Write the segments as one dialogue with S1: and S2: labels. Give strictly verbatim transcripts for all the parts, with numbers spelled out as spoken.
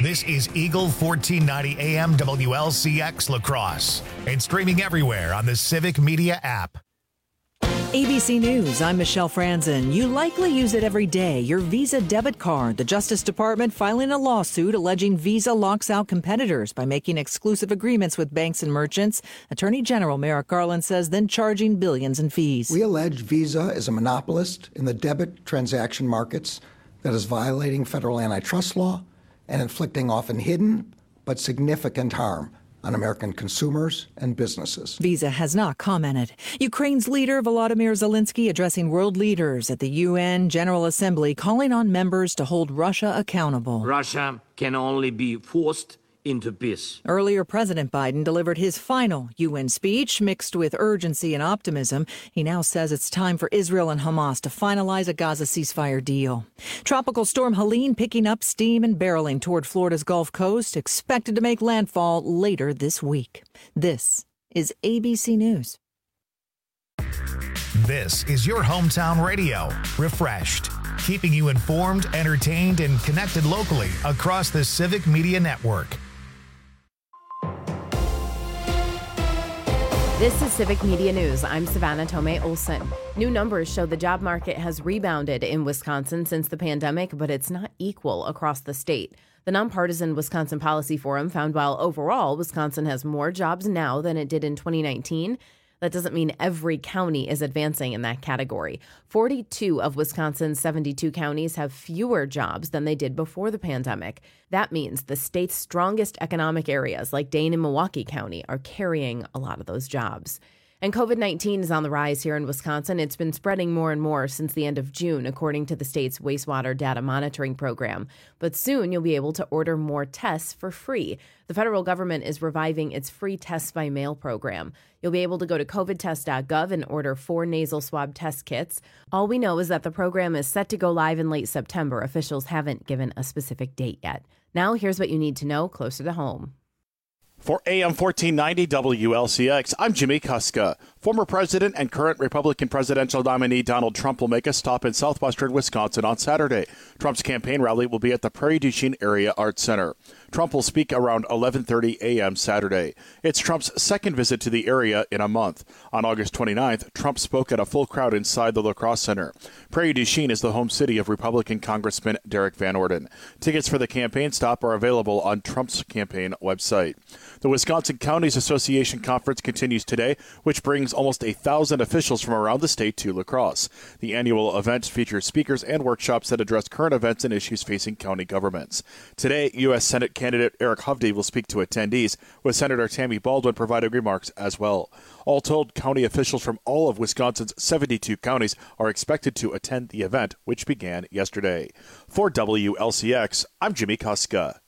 S1: This is Eagle fourteen ninety A M W L C X La Crosse and streaming everywhere on the Civic Media app.
S2: A B C News, I'm Michelle Franzen. You likely use it every day, your Visa debit card. The Justice Department filing a lawsuit alleging Visa locks out competitors by making exclusive agreements with banks and merchants. Attorney General Merrick Garland says then charging billions in fees.
S3: We allege Visa is a monopolist in the debit transaction markets that is violating federal antitrust law and inflicting often hidden but significant harm on American consumers and businesses.
S2: Visa has not commented. Ukraine's leader Volodymyr Zelensky addressing world leaders at the U N General Assembly, calling on members to hold Russia accountable.
S4: Russia can only be forced into peace.
S2: Earlier, President Biden delivered his final U N speech, mixed with urgency and optimism. He now says it's time for Israel and Hamas to finalize a Gaza ceasefire deal. Tropical storm Helene picking up steam and barreling toward Florida's Gulf Coast, expected to make landfall later this week. This is A B C News.
S1: This is your hometown radio, refreshed, keeping you informed, entertained, and connected locally across the Civic Media Network.
S5: This is Civic Media News. I'm Savannah Tomei Olson. New numbers show the job market has rebounded in Wisconsin since the pandemic, but it's not equal across the state. The nonpartisan Wisconsin Policy Forum found while overall Wisconsin has more jobs now than it did in twenty nineteen, that doesn't mean every county is advancing in that category. forty-two of Wisconsin's seventy-two counties have fewer jobs than they did before the pandemic. That means the state's strongest economic areas, like Dane and Milwaukee County, are carrying a lot of those jobs. And covid nineteen is on the rise here in Wisconsin. It's been spreading more and more since the end of June, according to the state's wastewater data monitoring program. But soon you'll be able to order more tests for free. The federal government is reviving its free tests by mail program. You'll be able to go to covid test dot gov and order four nasal swab test kits. All we know is that the program is set to go live in late September. Officials haven't given a specific date yet. Now here's what you need to know closer to home.
S6: For A M fourteen ninety W L C X, I'm Jimmy Kuska. Former President and current Republican presidential nominee Donald Trump will make a stop in southwestern Wisconsin on Saturday. Trump's campaign rally will be at the Prairie du Chien Area Arts Center. Trump will speak around eleven thirty a.m. Saturday. It's Trump's second visit to the area in a month. On August twenty-ninth, Trump spoke at a full crowd inside the La Crosse Center. Prairie du Chien is the home city of Republican Congressman Derek Van Orden. Tickets for the campaign stop are available on Trump's campaign website. The Wisconsin Counties Association Conference continues today, which brings almost a thousand officials from around the state to La Crosse. The annual event features speakers and workshops that address current events and issues facing county governments. Today, U S Senate candidate Eric Hovde will speak to attendees, with Senator Tammy Baldwin providing remarks as well. All told, county officials from all of Wisconsin's seventy-two counties are expected to attend the event, which began yesterday. For W L C X, I'm Jimmy Kuska.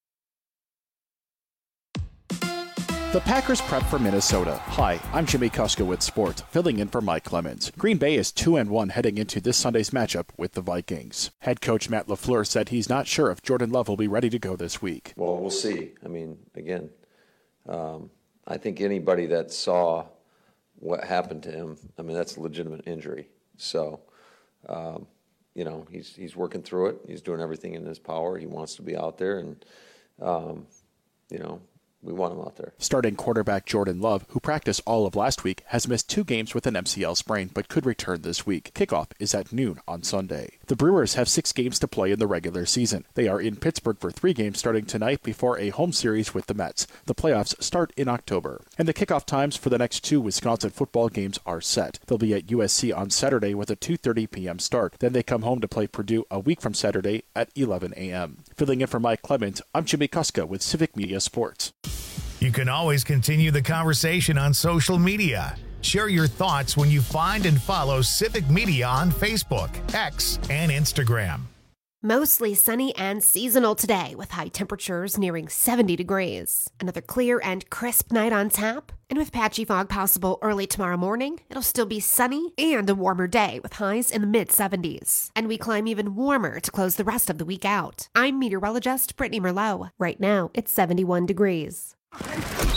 S6: The Packers prep for Minnesota. Hi, I'm Jimmy Kuska with Sports, filling in for Mike Clemens. Green Bay is two and one heading into this Sunday's matchup with the Vikings. Head coach Matt LaFleur said he's not sure if Jordan Love will be ready to go this week.
S7: Well, we'll see. I mean, again, um, I think anybody that saw what happened to him, I mean, that's a legitimate injury. So, um, you know, he's he's working through it. He's doing everything in his power. He wants to be out there, and, um, you know, we want him out there.
S6: Starting quarterback Jordan Love, who practiced all of last week, has missed two games with an M C L sprain, but could return this week. Kickoff is at noon on Sunday. The Brewers have six games to play in the regular season. They are in Pittsburgh for three games starting tonight before a home series with the Mets. The playoffs start in October. And the kickoff times for the next two Wisconsin football games are set. They'll be at U S C on Saturday with a two thirty p.m. start. Then they come home to play Purdue a week from Saturday at eleven a.m. Filling in for Mike Clement, I'm Jimmy Kuska with Civic Media Sports.
S1: You can always continue the conversation on social media. Share your thoughts when you find and follow Civic Media on Facebook, X, and Instagram.
S8: Mostly sunny and seasonal today with high temperatures nearing seventy degrees. Another clear and crisp night on tap. And with patchy fog possible early tomorrow morning, it'll still be sunny and a warmer day with highs in the mid seventies. And we climb even warmer to close the rest of the week out. I'm meteorologist Brittany Merlot. Right now, it's seventy-one degrees.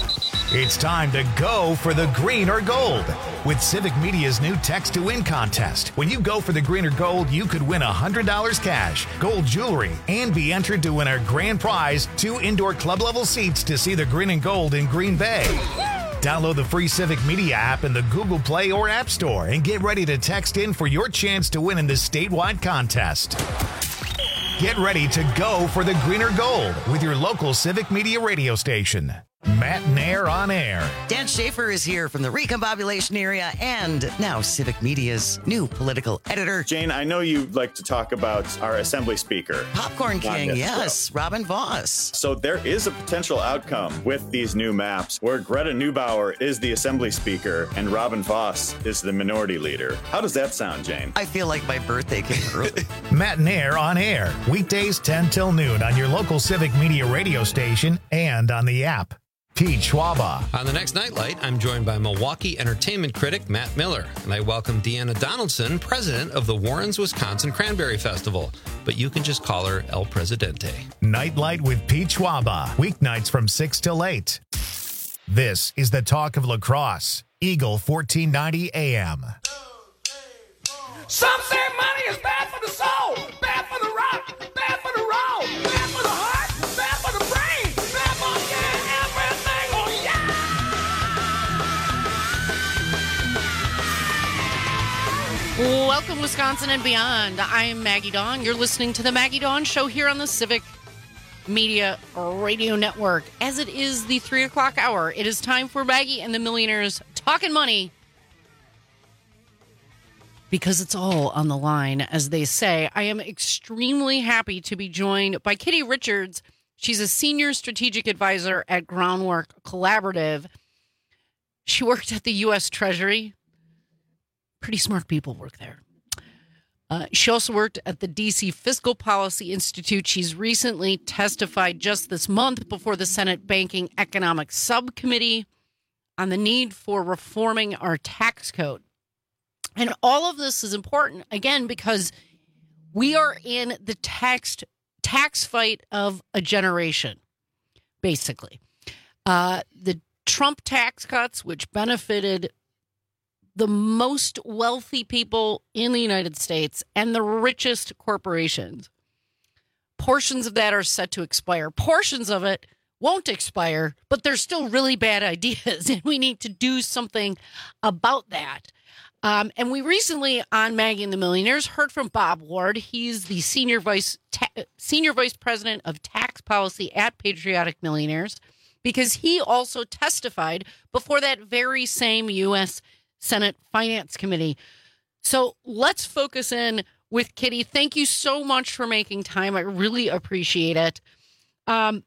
S1: It's time to go for the green or gold with Civic Media's new Text to Win contest. When you go for the green or gold, you could win one hundred dollars cash, gold jewelry, and be entered to win our grand prize, two indoor club-level seats to see the green and gold in Green Bay. Download the free Civic Media app in the Google Play or App Store and get ready to text in for your chance to win in this statewide contest. Get ready to go for the green or gold with your local Civic Media radio station. Matt Nair on air.
S9: Dan Schaefer is here from the Recombobulation area and now Civic Media's new political editor.
S10: Jane, I know you like to talk about our Assembly Speaker.
S9: Popcorn King, yes, show. Robin Vos.
S10: So there is a potential outcome with these new maps where Greta Neubauer is the Assembly Speaker and Robin Vos is the Minority Leader. How does that sound, Jane?
S9: I feel like my birthday came early.
S1: Matt Nair on air. Weekdays ten till noon on your local Civic Media radio station and on the app. Pete Schwaba.
S11: On the next Nightlight, I'm joined by Milwaukee entertainment critic Matt Miller, and I welcome Deanna Donaldson, president of the Warrens, Wisconsin Cranberry Festival, but you can just call her El Presidente.
S1: Nightlight with Pete Schwaba, weeknights from six till eight. This is the Talk of Lacrosse, Eagle fourteen ninety A M.
S12: Some say money is bad for the soul, bad for the rock, bad for the roll, bad for the heart, bad for the brain, bad for everything, oh
S13: yeah! Welcome, Wisconsin and beyond. I am Maggie Dawn. You're listening to the Maggie Dawn Show here on the Civic Media Radio Network. As it is the three o'clock hour, it is time for Maggie and the Millionaires Talking Money. Because it's all on the line, as they say. I am extremely happy to be joined by Kitty Richards. She's a senior strategic advisor at Groundwork Collaborative. She worked at the U S Treasury. Pretty smart people work there. Uh, she also worked at the D C Fiscal Policy Institute. She's recently testified just this month before the Senate Banking Economic Subcommittee on the need for reforming our tax code. And all of this is important, again, because we are in the tax, tax fight of a generation, basically. Uh, the Trump tax cuts, which benefited the most wealthy people in the United States and the richest corporations, portions of that are set to expire. Portions of it won't expire, but they're still really bad ideas, and we need to do something about that. Um, and we recently on Maggie and the Millionaires heard from Bob Ward. He's the senior vice ta- senior vice president of tax policy at Patriotic Millionaires, because he also testified before that very same U S Senate Finance Committee. So let's focus in with Kitty. Thank you so much for making time. I really appreciate it. Um,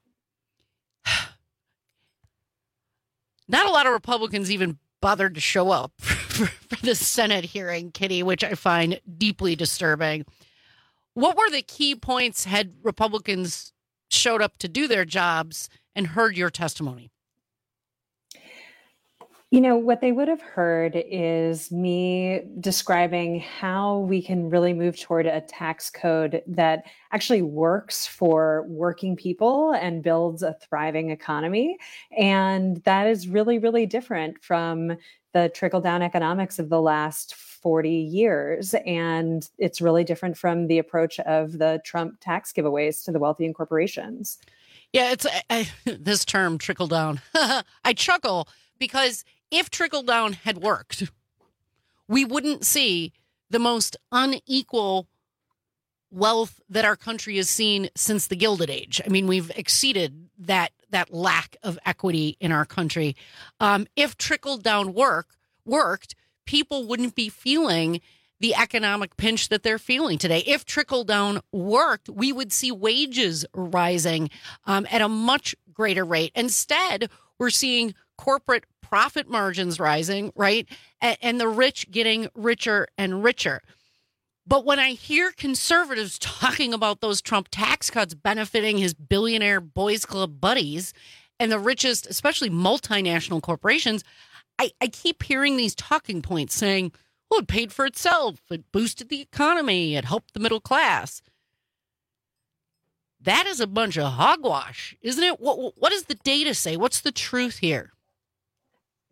S13: not a lot of Republicans even bothered to show up for, for the Senate hearing, Kitty, which I find deeply disturbing. What were the key points had Republicans showed up to do their jobs and heard your testimony?
S14: You know, what they would have heard is me describing how we can really move toward a tax code that actually works for working people and builds a thriving economy. And that is really, really different from the trickle-down economics of the last forty years. And it's really different from the approach of the Trump tax giveaways to the wealthy and corporations.
S13: Yeah, it's I, this term, trickle-down. I chuckle because if trickle-down had worked, we wouldn't see the most unequal wealth that our country has seen since the Gilded Age. I mean, we've exceeded that that lack of equity in our country. Um, if trickle-down work worked, people wouldn't be feeling the economic pinch that they're feeling today. If trickle-down worked, we would see wages rising um, at a much greater rate. Instead, we're seeing corporate profit margins rising, right? And, and the rich getting richer and richer. But when I hear conservatives talking about those Trump tax cuts benefiting his billionaire boys club buddies and the richest, especially multinational corporations, I, I keep hearing these talking points saying, well, it paid for itself. It boosted the economy. It helped the middle class. That is a bunch of hogwash, isn't it? What, what does the data say? What's the truth here?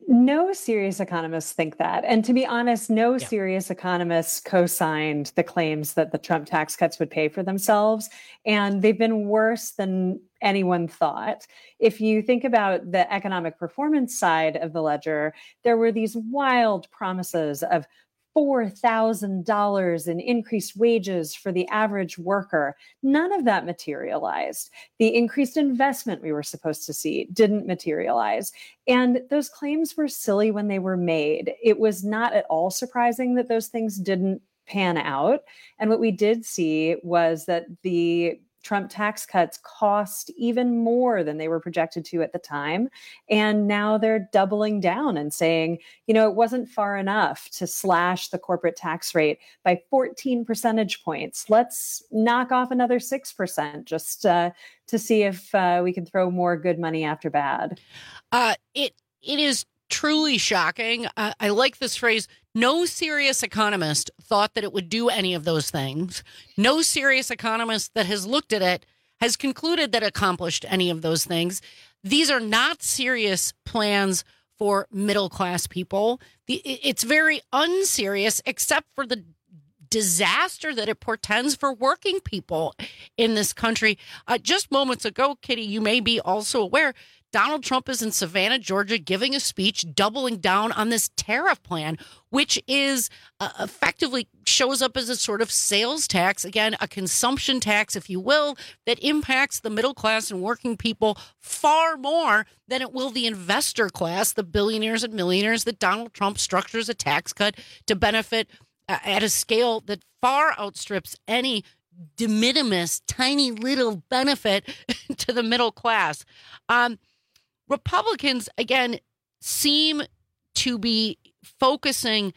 S14: No serious economists think that. And to be honest, no yeah. serious economists co-signed the claims that the Trump tax cuts would pay for themselves. And they've been worse than anyone thought. If you think about the economic performance side of the ledger, there were these wild promises of four thousand dollars in increased wages for the average worker. None of that materialized. The increased investment we were supposed to see didn't materialize. And those claims were silly when they were made. It was not at all surprising that those things didn't pan out. And what we did see was that the Trump tax cuts cost even more than they were projected to at the time. And now they're doubling down and saying, you know, it wasn't far enough to slash the corporate tax rate by fourteen percentage points. Let's knock off another six percent just uh, to see if uh, we can throw more good money after bad.
S13: Uh, it it is truly shocking. Uh, I like this phrase. No serious economist thought that it would do any of those things. No serious economist that has looked at it has concluded that it accomplished any of those things. These are not serious plans for middle-class people. It's very unserious, except for the disaster that it portends for working people in this country. Uh, just moments ago, Kitty, you may be also aware, Donald Trump is in Savannah, Georgia, giving a speech doubling down on this tariff plan, which is uh, effectively shows up as a sort of sales tax, again, a consumption tax, if you will, that impacts the middle class and working people far more than it will the investor class, the billionaires and millionaires that Donald Trump structures a tax cut to benefit uh, at a scale that far outstrips any de minimis, tiny little benefit to the middle class. Um, Republicans, again, seem to be focusing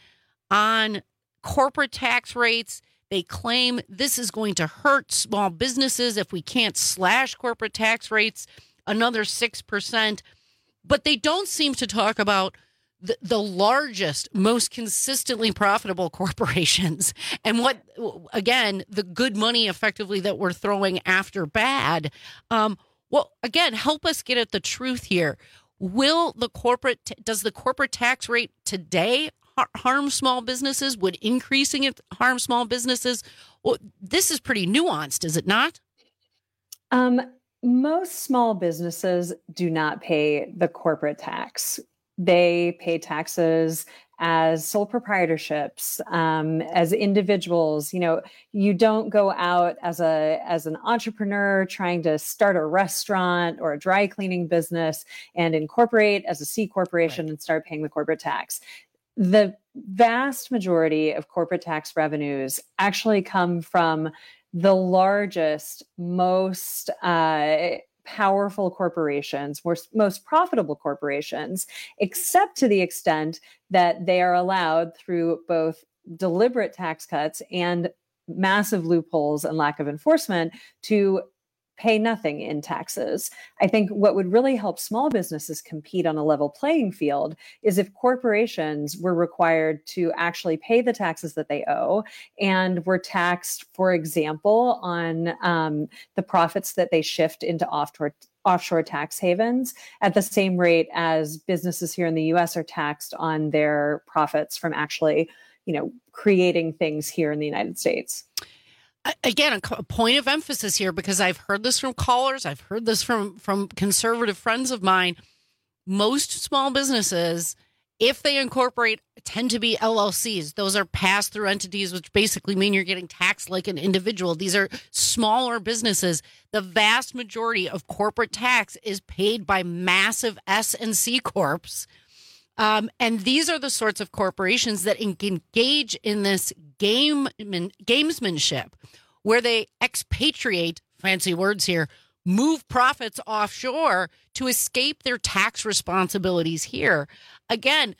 S13: on corporate tax rates. They claim this is going to hurt small businesses if we can't slash corporate tax rates another six percent. But they don't seem to talk about the, the largest, most consistently profitable corporations and what, again, the good money effectively that we're throwing after bad. Um, Well, again, help us get at the truth here. Will the corporate, does the corporate tax rate today harm small businesses? Would increasing it harm small businesses? Well, this is pretty nuanced, is it not?
S14: Um, most small businesses do not pay the corporate tax. They pay taxes as sole proprietorships, um, as individuals. You know, you don't go out as a as an entrepreneur trying to start a restaurant or a dry cleaning business and incorporate as a C corporation right. and start paying the corporate tax. The vast majority of corporate tax revenues actually come from the largest, most uh, powerful corporations, most profitable corporations, except to the extent that they are allowed through both deliberate tax cuts and massive loopholes and lack of enforcement to pay nothing in taxes. I think what would really help small businesses compete on a level playing field is if corporations were required to actually pay the taxes that they owe and were taxed, for example, on um, the profits that they shift into offshore offshore tax havens at the same rate as businesses here in the U S are taxed on their profits from actually, you know, creating things here in the United States.
S13: Again, a point of emphasis here, because I've heard this from callers, I've heard this from, from conservative friends of mine. Most small businesses, if they incorporate, tend to be L L Cs. Those are pass-through entities, which basically mean you're getting taxed like an individual. These are smaller businesses. The vast majority of corporate tax is paid by massive S and C corps. Um, and these are the sorts of corporations that engage in this game gamesmanship, where they expatriate, fancy words here, move profits offshore to escape their tax responsibilities here. Again,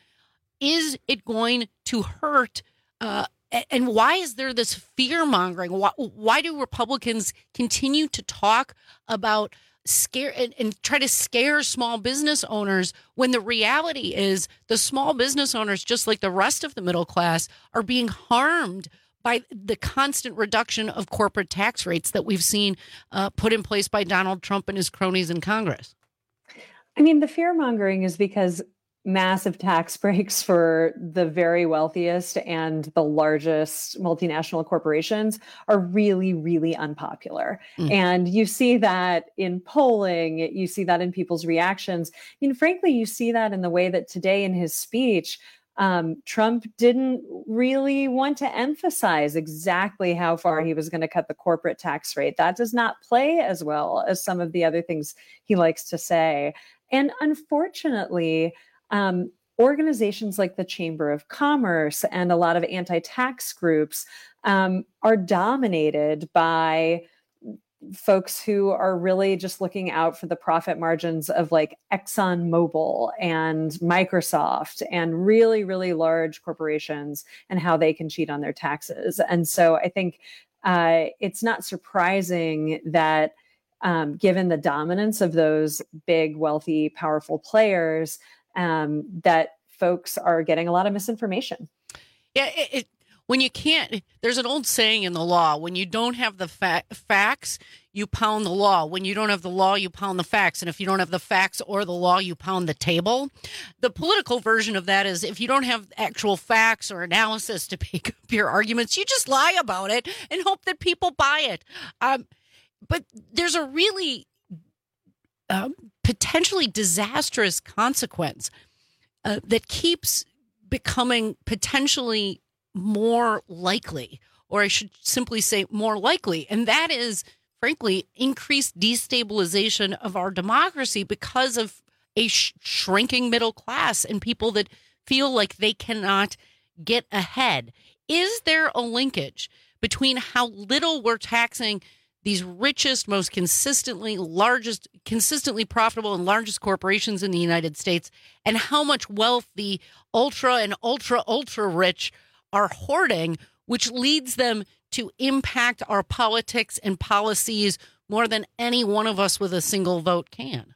S13: is it going to hurt? Uh, and why is there this fear mongering? Why, why do Republicans continue to talk about scare and, and try to scare small business owners when the reality is the small business owners, just like the rest of the middle class, are being harmed by the constant reduction of corporate tax rates that we've seen uh, put in place by Donald Trump and his cronies in Congress?
S14: I mean, the fear mongering is because massive tax breaks for the very wealthiest and the largest multinational corporations are really, really unpopular. Mm. And you see that in polling, you see that in people's reactions. I mean, frankly, you see that in the way that today in his speech, um, Trump didn't really want to emphasize exactly how far he was going to cut the corporate tax rate. That does not play as well as some of the other things he likes to say. And unfortunately, Um, organizations like the Chamber of Commerce and a lot of anti-tax groups um, are dominated by folks who are really just looking out for the profit margins of like ExxonMobil and Microsoft and really, really large corporations and how they can cheat on their taxes. And so I think uh, it's not surprising that um, given the dominance of those big, wealthy, powerful players, um, that folks are getting a lot of misinformation.
S13: Yeah, it, it, when you can't, there's an old saying in the law, when you don't have the fa- facts, you pound the law. When you don't have the law, you pound the facts. And if you don't have the facts or the law, you pound the table. The political version of that is if you don't have actual facts or analysis to back up your arguments, you just lie about it and hope that people buy it. Um, but there's a really uh, potentially disastrous consequence uh, that keeps becoming potentially more likely, or I should simply say more likely. And that is, frankly, increased destabilization of our democracy because of a sh- shrinking middle class and people that feel like they cannot get ahead. Is there a linkage between how little we're taxing these richest, most consistently largest, consistently profitable and largest corporations in the United States, and how much wealth the ultra and ultra, ultra rich are hoarding, which leads them to impact our politics and policies more than any one of us with a single vote can?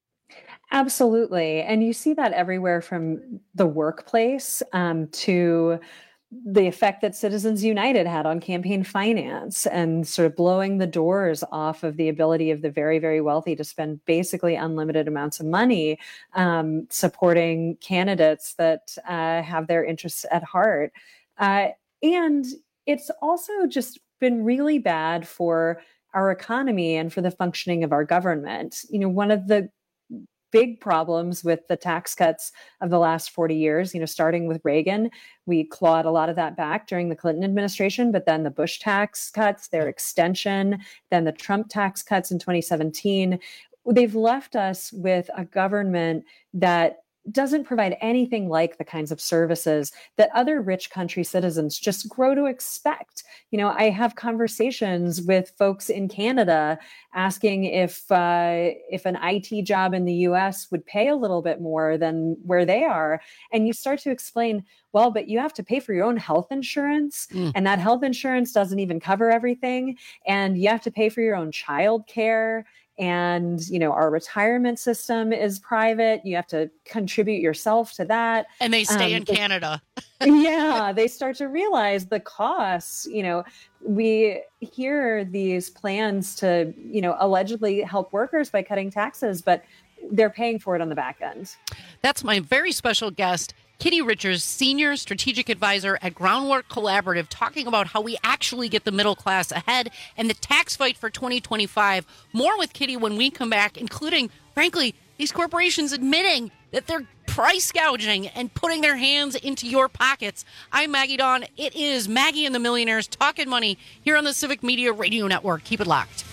S14: Absolutely. And you see that everywhere from the workplace um, to the effect that Citizens United had on campaign finance and sort of blowing the doors off of the ability of the very, very wealthy to spend basically unlimited amounts of money um, supporting candidates that uh, have their interests at heart. Uh, and it's also just been really bad for our economy and for the functioning of our government. You know, one of the big problems with the tax cuts of the last forty years, you know, starting with Reagan, we clawed a lot of that back during the Clinton administration, but then the Bush tax cuts, their extension, then the Trump tax cuts in twenty seventeen, they've left us with a government that doesn't provide anything like the kinds of services that other rich country citizens just grow to expect. You know, I have conversations with folks in Canada asking if uh, if an I T job in the U S would pay a little bit more than where they are. And you start to explain, well, but you have to pay for your own health insurance, mm. and that health insurance doesn't even cover everything. And you have to pay for your own child care. And, you know, our retirement system is private. You have to contribute yourself to that.
S13: And they stay um,
S14: in
S13: they, Canada.
S14: Yeah, they start to realize the costs. You know, we hear these plans to, you know, allegedly help workers by cutting taxes, but they're paying for it on the back end.
S13: That's my very special guest, Kitty Richards, Senior Strategic Advisor at Groundwork Collaborative, talking about how we actually get the middle class ahead and the tax fight for twenty twenty-five. More with Kitty when we come back, including, frankly, these corporations admitting that they're price gouging and putting their hands into your pockets. I'm Maggie Dawn. It is Maggie and the Millionaires Talking Money here on the Civic Media Radio Network. Keep it locked.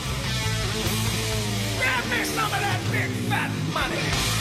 S12: Grab me some of that big fat money.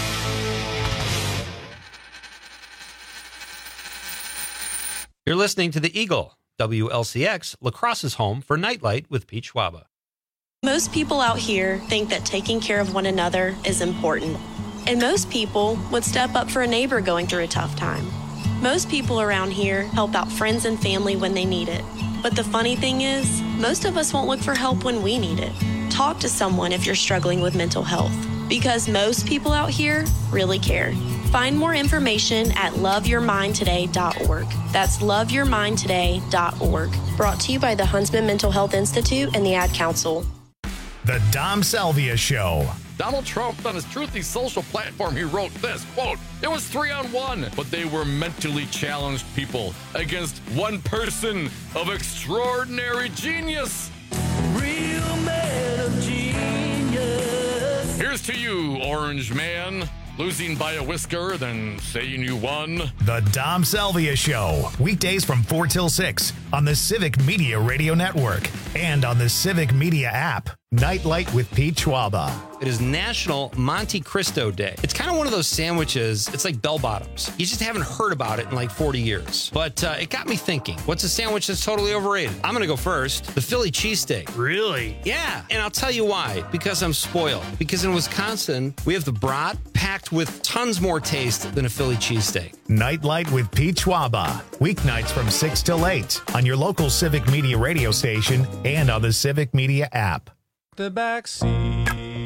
S11: You're listening to The Eagle, W L C X, La Crosse's home for Nightlight with Pete Schwaba.
S15: Most people out here think that taking care of one another is important. And most people would step up for a neighbor going through a tough time. Most people around here help out friends and family when they need it. But the funny thing is, most of us won't look for help when we need it. Talk to someone if you're struggling with mental health, because most people out here really care. Find more information at love your mind today dot org. That's love your mind today dot org. Brought to you by the Huntsman Mental Health Institute and the Ad Council.
S1: The Dom Salvia Show
S16: Donald Trump, on his Truthy social platform, he wrote this, quote, "It was three on one, but they were mentally challenged people against one person of extraordinary genius." Real man of genius. Here's to you, Orange Man. Losing by a whisker, then saying you won.
S1: The Dom Salvia Show, weekdays from four till six on the Civic Media Radio Network and on the Civic Media app. Nightlight with Pete Schwaba.
S11: It is National Monte Cristo Day. It's kind of one of those sandwiches, it's like bell bottoms. You just haven't heard about it in like forty years. But uh, it got me thinking, what's a sandwich that's totally overrated? I'm going to go first. The Philly cheesesteak.
S17: Really?
S11: Yeah. And I'll tell you why. Because I'm spoiled. Because in Wisconsin, we have the brat packed with tons more taste than a Philly cheesesteak.
S1: Nightlight with Pete Schwaba. Weeknights from six till eight on your local Civic Media radio station and on the Civic Media app.
S18: The back seat.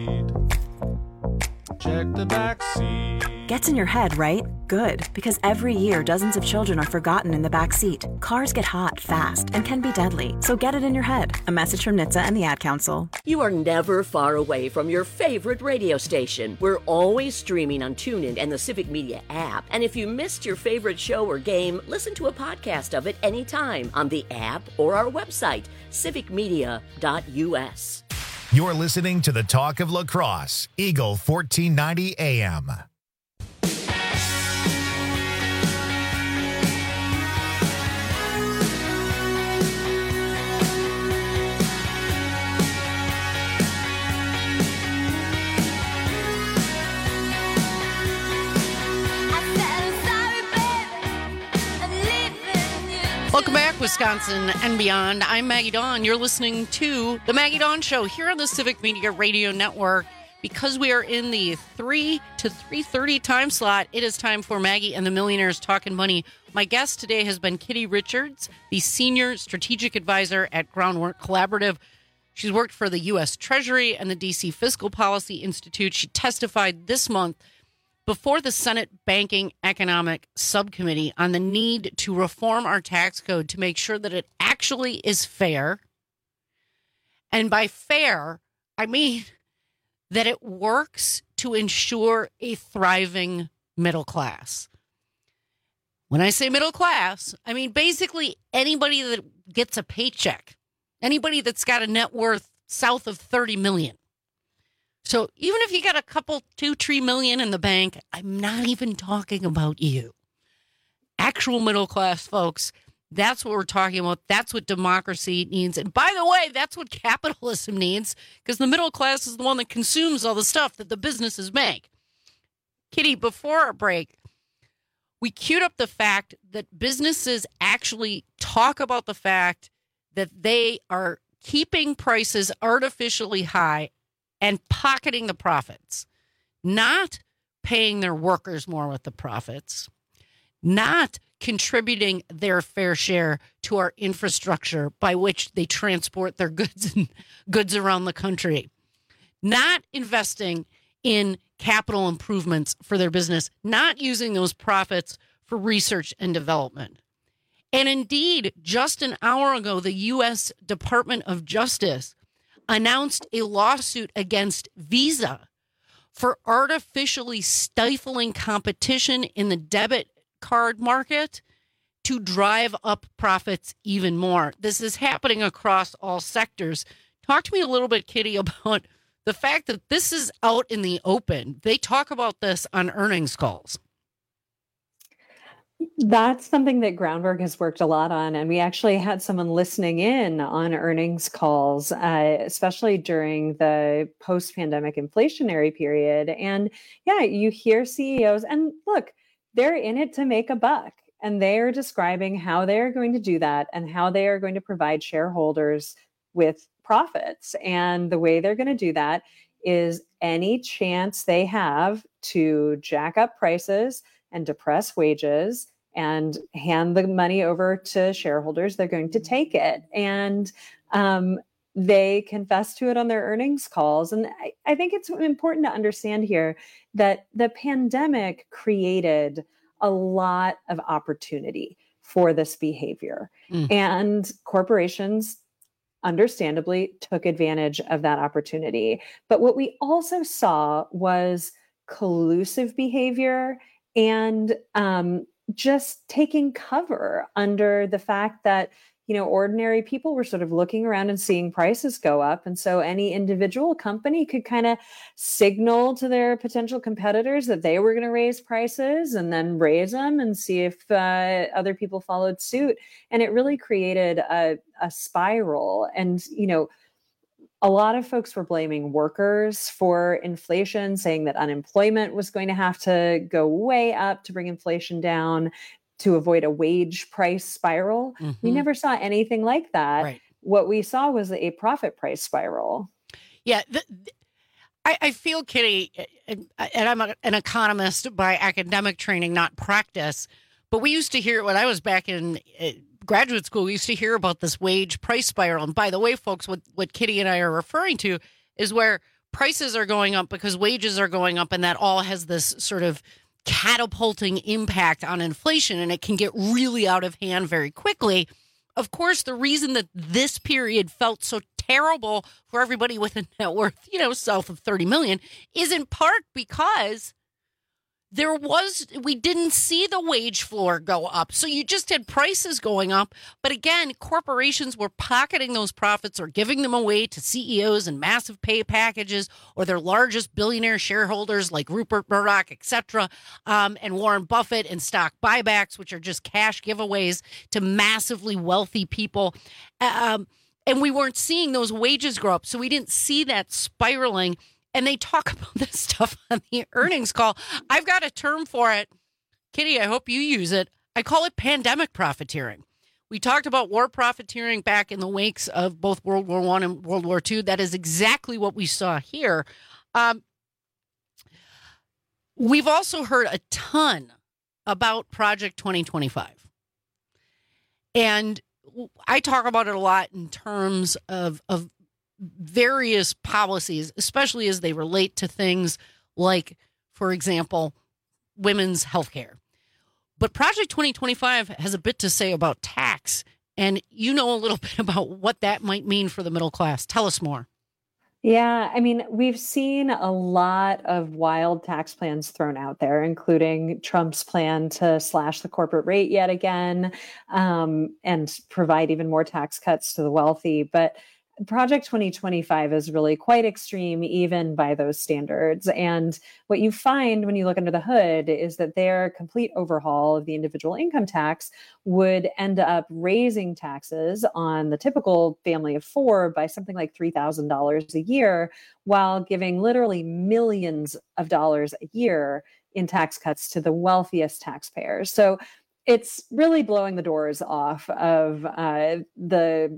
S18: Check the back seat.
S19: Gets in your head, right? Good, because every year dozens of children are forgotten in the back seat. Cars get hot fast and can be deadly, so get it in your head. A message from N H T S A and the Ad Council.
S20: You are never far away from your favorite radio station. We're always streaming on TuneIn and the Civic Media app. And if you missed your favorite show or game, listen to a podcast of it anytime on the app or our website, civic media dot u s.
S1: You're listening to the Talk of La Crosse, Eagle fourteen ninety A M.
S13: Welcome back, Wisconsin and beyond. I'm Maggie Dawn. You're listening to The Maggie Dawn Show here on the Civic Media Radio Network. Because we are in the three to three thirty time slot, it is time for Maggie and the Millionaires Talking Money. My guest today has been Kitty Richards, the Senior Strategic Advisor at Groundwork Collaborative. She's worked for the U S Treasury and the D C Fiscal Policy Institute. She testified this month before the Senate Banking Economic Subcommittee on the need to reform our tax code to make sure that it actually is fair. And by fair, I mean that it works to ensure a thriving middle class. When I say middle class, I mean basically anybody that gets a paycheck, anybody that's got a net worth south of thirty million. So even if you got a couple, two, three million in the bank, I'm not even talking about you. Actual middle class folks, that's what we're talking about. That's what democracy needs. And by the way, that's what capitalism needs, because the middle class is the one that consumes all the stuff that the businesses make. Kitty, before our break, we queued up the fact that businesses actually talk about the fact that they are keeping prices artificially high and pocketing the profits, not paying their workers more with the profits, not contributing their fair share to our infrastructure by which they transport their goods and goods around the country, not investing in capital improvements for their business, not using those profits for research and development. And indeed, just an hour ago, the U S Department of Justice announced a lawsuit against Visa for artificially stifling competition in the debit card market to drive up profits even more. This is happening across all sectors. Talk to me a little bit, Kitty, about the fact that this is out in the open. They talk about this on earnings calls.
S14: That's something that Groundwork has worked a lot on. And we actually had someone listening in on earnings calls, uh, especially during the post-pandemic inflationary period. And yeah, you hear C E Os, and look, they're in it to make a buck. And they are describing how they are going to do that and how they are going to provide shareholders with profits. And the way they're going to do that is any chance they have to jack up prices and depress wages and hand the money over to shareholders, they're going to take it. And um, they confess to it on their earnings calls. And I, I think it's important to understand here that the pandemic created a lot of opportunity for this behavior. Mm. And corporations understandably took advantage of that opportunity. But what we also saw was collusive behavior and um, just taking cover under the fact that, you know, ordinary people were sort of looking around and seeing prices go up. And so any individual company could kind of signal to their potential competitors that they were going to raise prices and then raise them and see if uh, other people followed suit. And it really created a, a spiral. And, you know, a lot of folks were blaming workers for inflation, saying that unemployment was going to have to go way up to bring inflation down to avoid a wage price spiral. Mm-hmm. We never saw anything like that. Right. What we saw was a profit price spiral.
S13: Yeah. The, the, I, I feel, Kitty, and, and I'm a, an economist by academic training, not practice, but we used to hear when I was back in uh, graduate school, we used to hear about this wage price spiral. And by the way, folks, what, what Kitty and I are referring to is where prices are going up because wages are going up, and that all has this sort of catapulting impact on inflation, and it can get really out of hand very quickly. Of course, the reason that this period felt so terrible for everybody with a net worth, you know, south of thirty million is in part because there was, we didn't see the wage floor go up. So you just had prices going up. But again, corporations were pocketing those profits or giving them away to C E Os and massive pay packages, or their largest billionaire shareholders like Rupert Murdoch, et cetera, um, and Warren Buffett, and stock buybacks, which are just cash giveaways to massively wealthy people. Um, and we weren't seeing those wages grow up. So we didn't see that spiraling. And they talk about this stuff on the earnings call. I've got a term for it. Kitty, I hope you use it. I call it pandemic profiteering. We talked about war profiteering back in the wakes of both World War One and World War Two. That is exactly what we saw here. Um, we've also heard a ton about Project twenty twenty-five. And I talk about it a lot in terms of, of various policies, especially as they relate to things like, for example, women's health care. But Project twenty twenty-five has a bit to say about tax, and you know a little bit about what that might mean for the middle class. Tell us more.
S14: Yeah, I mean, we've seen a lot of wild tax plans thrown out there, including Trump's plan to slash the corporate rate yet again, um, and provide even more tax cuts to the wealthy. But Project twenty twenty-five is really quite extreme, even by those standards. And what you find when you look under the hood is that their complete overhaul of the individual income tax would end up raising taxes on the typical family of four by something like three thousand dollars a year, while giving literally millions of dollars a year in tax cuts to the wealthiest taxpayers. So it's really blowing the doors off of uh, the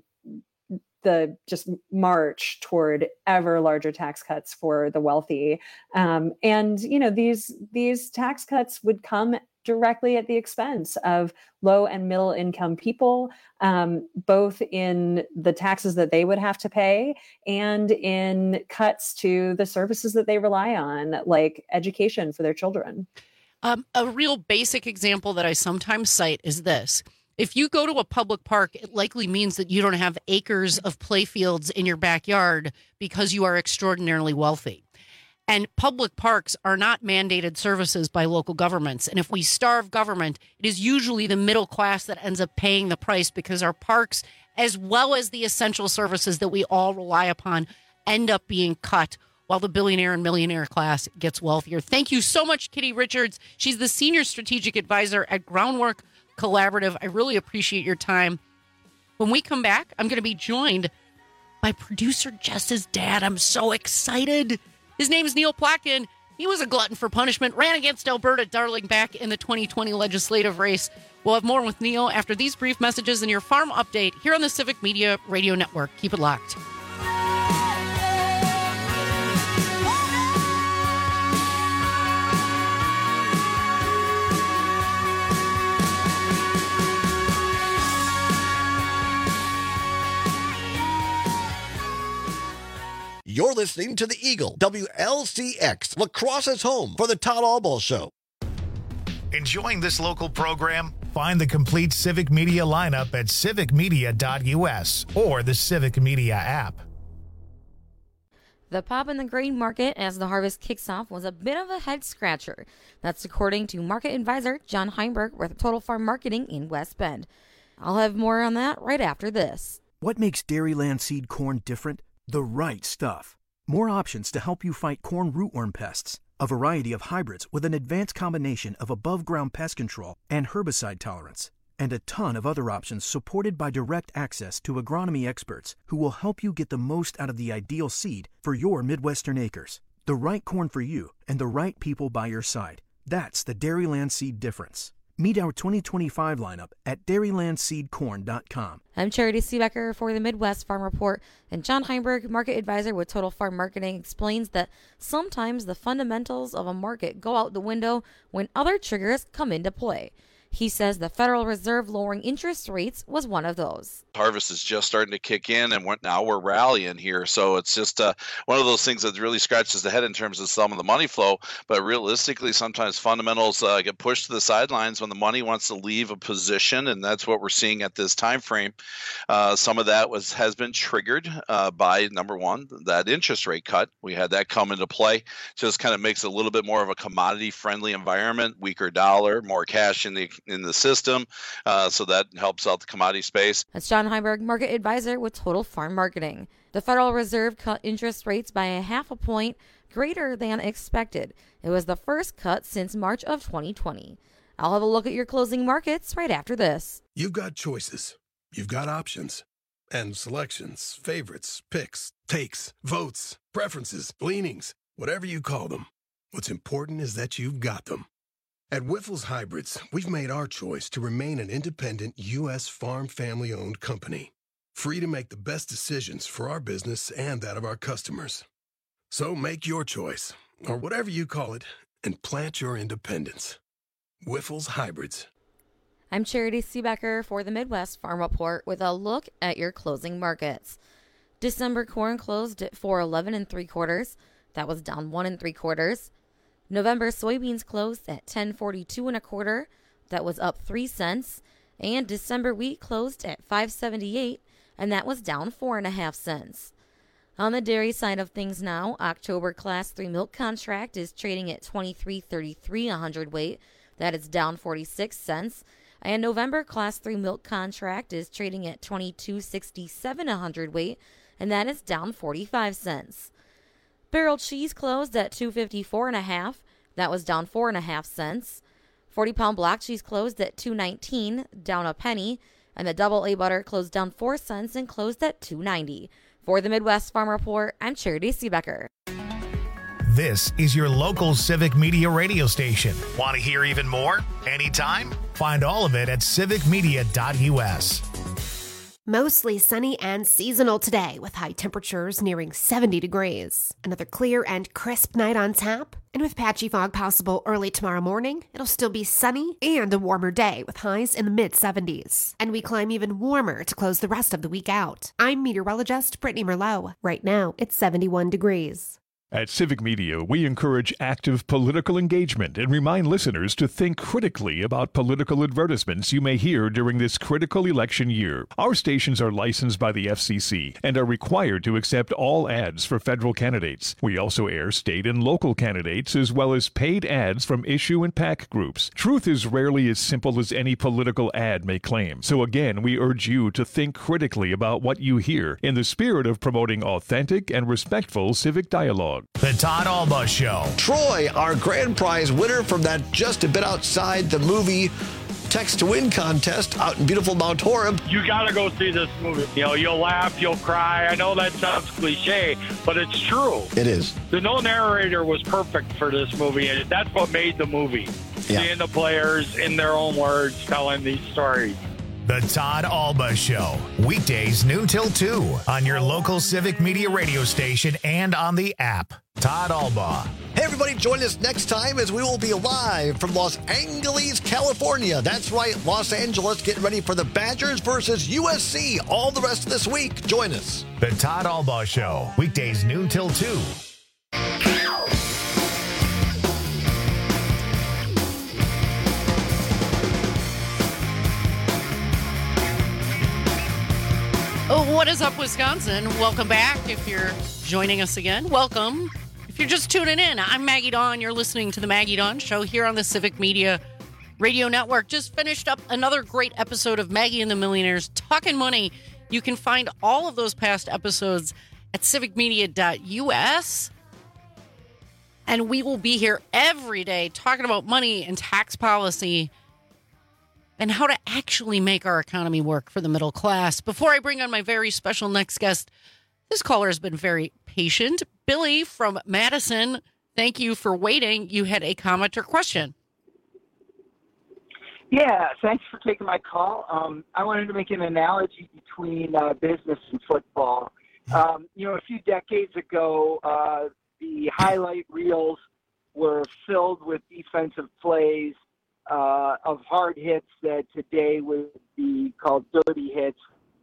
S14: the just march toward ever larger tax cuts for the wealthy. Um, and, you know, these these tax cuts would come directly at the expense of low and middle income people, um, both in the taxes that they would have to pay and in cuts to the services that they rely on, like education for their children.
S13: Um, a real basic example that I sometimes cite is this. If you go to a public park, it likely means that you don't have acres of playfields in your backyard because you are extraordinarily wealthy. And public parks are not mandated services by local governments. And if we starve government, it is usually the middle class that ends up paying the price, because our parks, as well as the essential services that we all rely upon, end up being cut while the billionaire and millionaire class gets wealthier. Thank you so much, Kitty Richards. She's the Senior Strategic Advisor at Groundwork Collaborative. I really appreciate your time. When we come back, I'm going to be joined by producer Jess's dad. I'm so excited. His name is Neil Plotkin. He was a glutton for punishment, ran against Alberta Darling back in the twenty twenty legislative race. We'll have more with Neil after these brief messages in your farm update here on the Civic Media Radio Network. Keep it locked.
S17: You're listening to The Eagle, W L C X, La Crosse's home for the Todd Albaugh Show.
S1: Enjoying this local program? Find the complete Civic Media lineup at civic media dot u s or the Civic Media app.
S21: The pop in the grain market as the harvest kicks off was a bit of a head-scratcher. That's according to market advisor John Heinberg with Total Farm Marketing in West Bend. I'll have more on that right after this.
S22: What makes Dairyland seed corn different? The right stuff. More options to help you fight corn rootworm pests. A variety of hybrids with an advanced combination of above-ground pest control and herbicide tolerance. And a ton of other options supported by direct access to agronomy experts who will help you get the most out of the ideal seed for your Midwestern acres. The right corn for you and the right people by your side. That's the Dairyland Seed difference. Meet our twenty twenty-five lineup at dairyland seed corn dot com.
S21: I'm Charity Seebecker for the Midwest Farm Report, and John Heinberg, market advisor with Total Farm Marketing, explains that sometimes the fundamentals of a market go out the window when other triggers come into play. He says the Federal Reserve lowering interest rates was one of those.
S23: Harvest is just starting to kick in, and now we're rallying here. So it's just uh, one of those things that really scratches the head in terms of some of the money flow. But realistically, sometimes fundamentals uh, get pushed to the sidelines when the money wants to leave a position, and that's what we're seeing at this time frame. Uh, some of that was has been triggered uh, by, number one, that interest rate cut. We had that come into play. Just kind of makes it a little bit more of a commodity-friendly environment, weaker dollar, more cash in the in the system, uh, so that helps out the commodity space.
S21: That's John Heinberg, market advisor with Total Farm Marketing. The Federal Reserve cut interest rates by a half a point, greater than expected. It was the first cut since March of twenty twenty. I'll have a look at your closing markets right after this.
S24: You've got choices. You've got options. And selections, favorites, picks, takes, votes, preferences, leanings, whatever you call them. What's important is that you've got them. At Wyffels Hybrids, we've made our choice to remain an independent U S farm family-owned company, free to make the best decisions for our business and that of our customers. So make your choice, or whatever you call it, and plant your independence. Wyffels Hybrids.
S21: I'm Charity Seebecker for the Midwest Farm Report with a look at your closing markets. December corn closed at four eleven and three quarters. That was down one and three quarters. November soybeans closed at ten forty-two and a quarter. That was up three cents. And December wheat closed at five seventy-eight, and that was down four and a half cents. On the dairy side of things now, October Class three milk contract is trading at twenty-three thirty-three a hundredweight. That is down forty-six cents. And November Class three milk contract is trading at twenty-two sixty-seven a hundredweight, and that is down forty-five cents. Barrel cheese closed at two fifty-four and a half. That was down four and a half cents. forty pound block cheese closed at two nineteen, down a penny, and the double A butter closed down four cents and closed at two ninety. For the Midwest Farm Report, I'm Charity Seebecker.
S1: This is your local Civic Media radio station. Want to hear even more? Anytime? Find all of it at civic media dot u s.
S8: Mostly sunny and seasonal today with high temperatures nearing seventy degrees. Another clear and crisp night on tap. And with patchy fog possible early tomorrow morning, it'll still be sunny and a warmer day with highs in the mid seventies. And we climb even warmer to close the rest of the week out. I'm meteorologist Brittany Merlot. Right now, it's seventy-one degrees.
S25: At Civic Media, we encourage active political engagement and remind listeners to think critically about political advertisements you may hear during this critical election year. Our stations are licensed by the F C C and are required to accept all ads for federal candidates. We also air state and local candidates as well as paid ads from issue and PAC groups. Truth is rarely as simple as any political ad may claim. So again, we urge you to think critically about what you hear in the spirit of promoting authentic and respectful civic dialogue.
S1: The Todd Alba Show.
S17: Troy, our grand prize winner from that Just a Bit Outside the Movie Text to Win contest out in beautiful Mount Horeb.
S26: You got to go see this movie. You know, you'll laugh, you'll cry. I know that sounds cliche, but it's true.
S17: It is.
S26: The no narrator was perfect for this movie, and that's what made the movie.
S17: Yeah.
S26: Seeing the players in their own words telling these stories.
S1: The Todd Alba Show. Weekdays noon till two on your local Civic Media radio station and on the app. Todd Alba.
S17: Hey, everybody, join us next time as we will be live from Los Angeles, California. That's right, Los Angeles, getting ready for the Badgers versus U S C all the rest of this week. Join us.
S1: The Todd Alba Show. Weekdays noon till two.
S13: What is up, Wisconsin? Welcome back. If you're joining us again, welcome. If you're just tuning in, I'm Maggie Dawn. You're listening to the Maggie Dawn Show here on the Civic Media Radio Network. Just finished up another great episode of Maggie and the Millionaires Talking Money. You can find all of those past episodes at civic media dot U S. And we will be here every day talking about money and tax policy and how to actually make our economy work for the middle class. Before I bring on my very special next guest, this caller has been very patient. Billy from Madison, thank you for waiting. You had a comment or question.
S2: Yeah, thanks for taking my call. Um, I wanted to make an analogy between uh, business and football. Um, you know, a few decades ago, uh, the highlight reels were filled with defensive plays uh, of hard hits that today would be called dirty hits.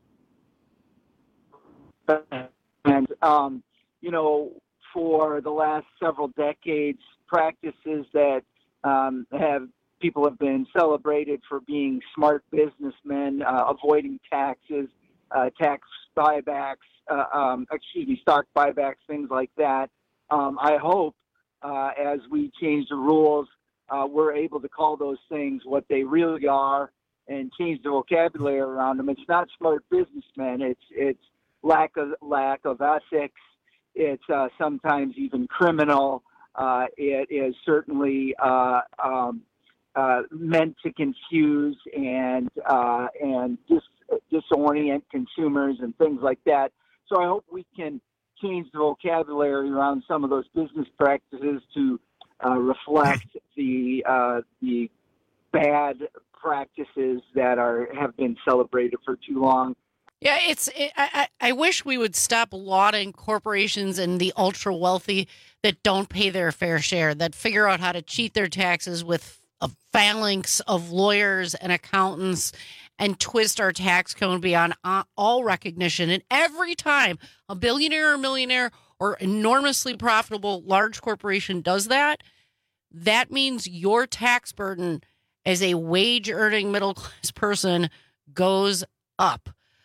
S2: And, um, you know, for the last several decades, practices that um, have people have been celebrated for being smart businessmen, uh, avoiding taxes, uh, tax buybacks, uh, um, excuse me, stock buybacks, things like that. Um, I hope uh, as we change the rules, uh, we're able to call those things what they really are and change the vocabulary around them. It's not smart businessmen. It's it's lack of lack of ethics. It's uh, sometimes even criminal. Uh, it is certainly uh, um, uh, meant to confuse and uh, and dis- disorient consumers and things like that. So I hope we can change the vocabulary around some of those business practices to uh, reflect the uh, the bad practices that are have been celebrated for too long.
S13: Yeah, it's. It, I, I wish we would stop lauding corporations and the ultra wealthy that don't pay their fair share, that figure out how to cheat their taxes with a phalanx of lawyers and accountants and twist our tax code beyond all recognition. And every time a billionaire or millionaire or enormously profitable large corporation does that, that means your tax burden as a wage-earning middle-class person goes up.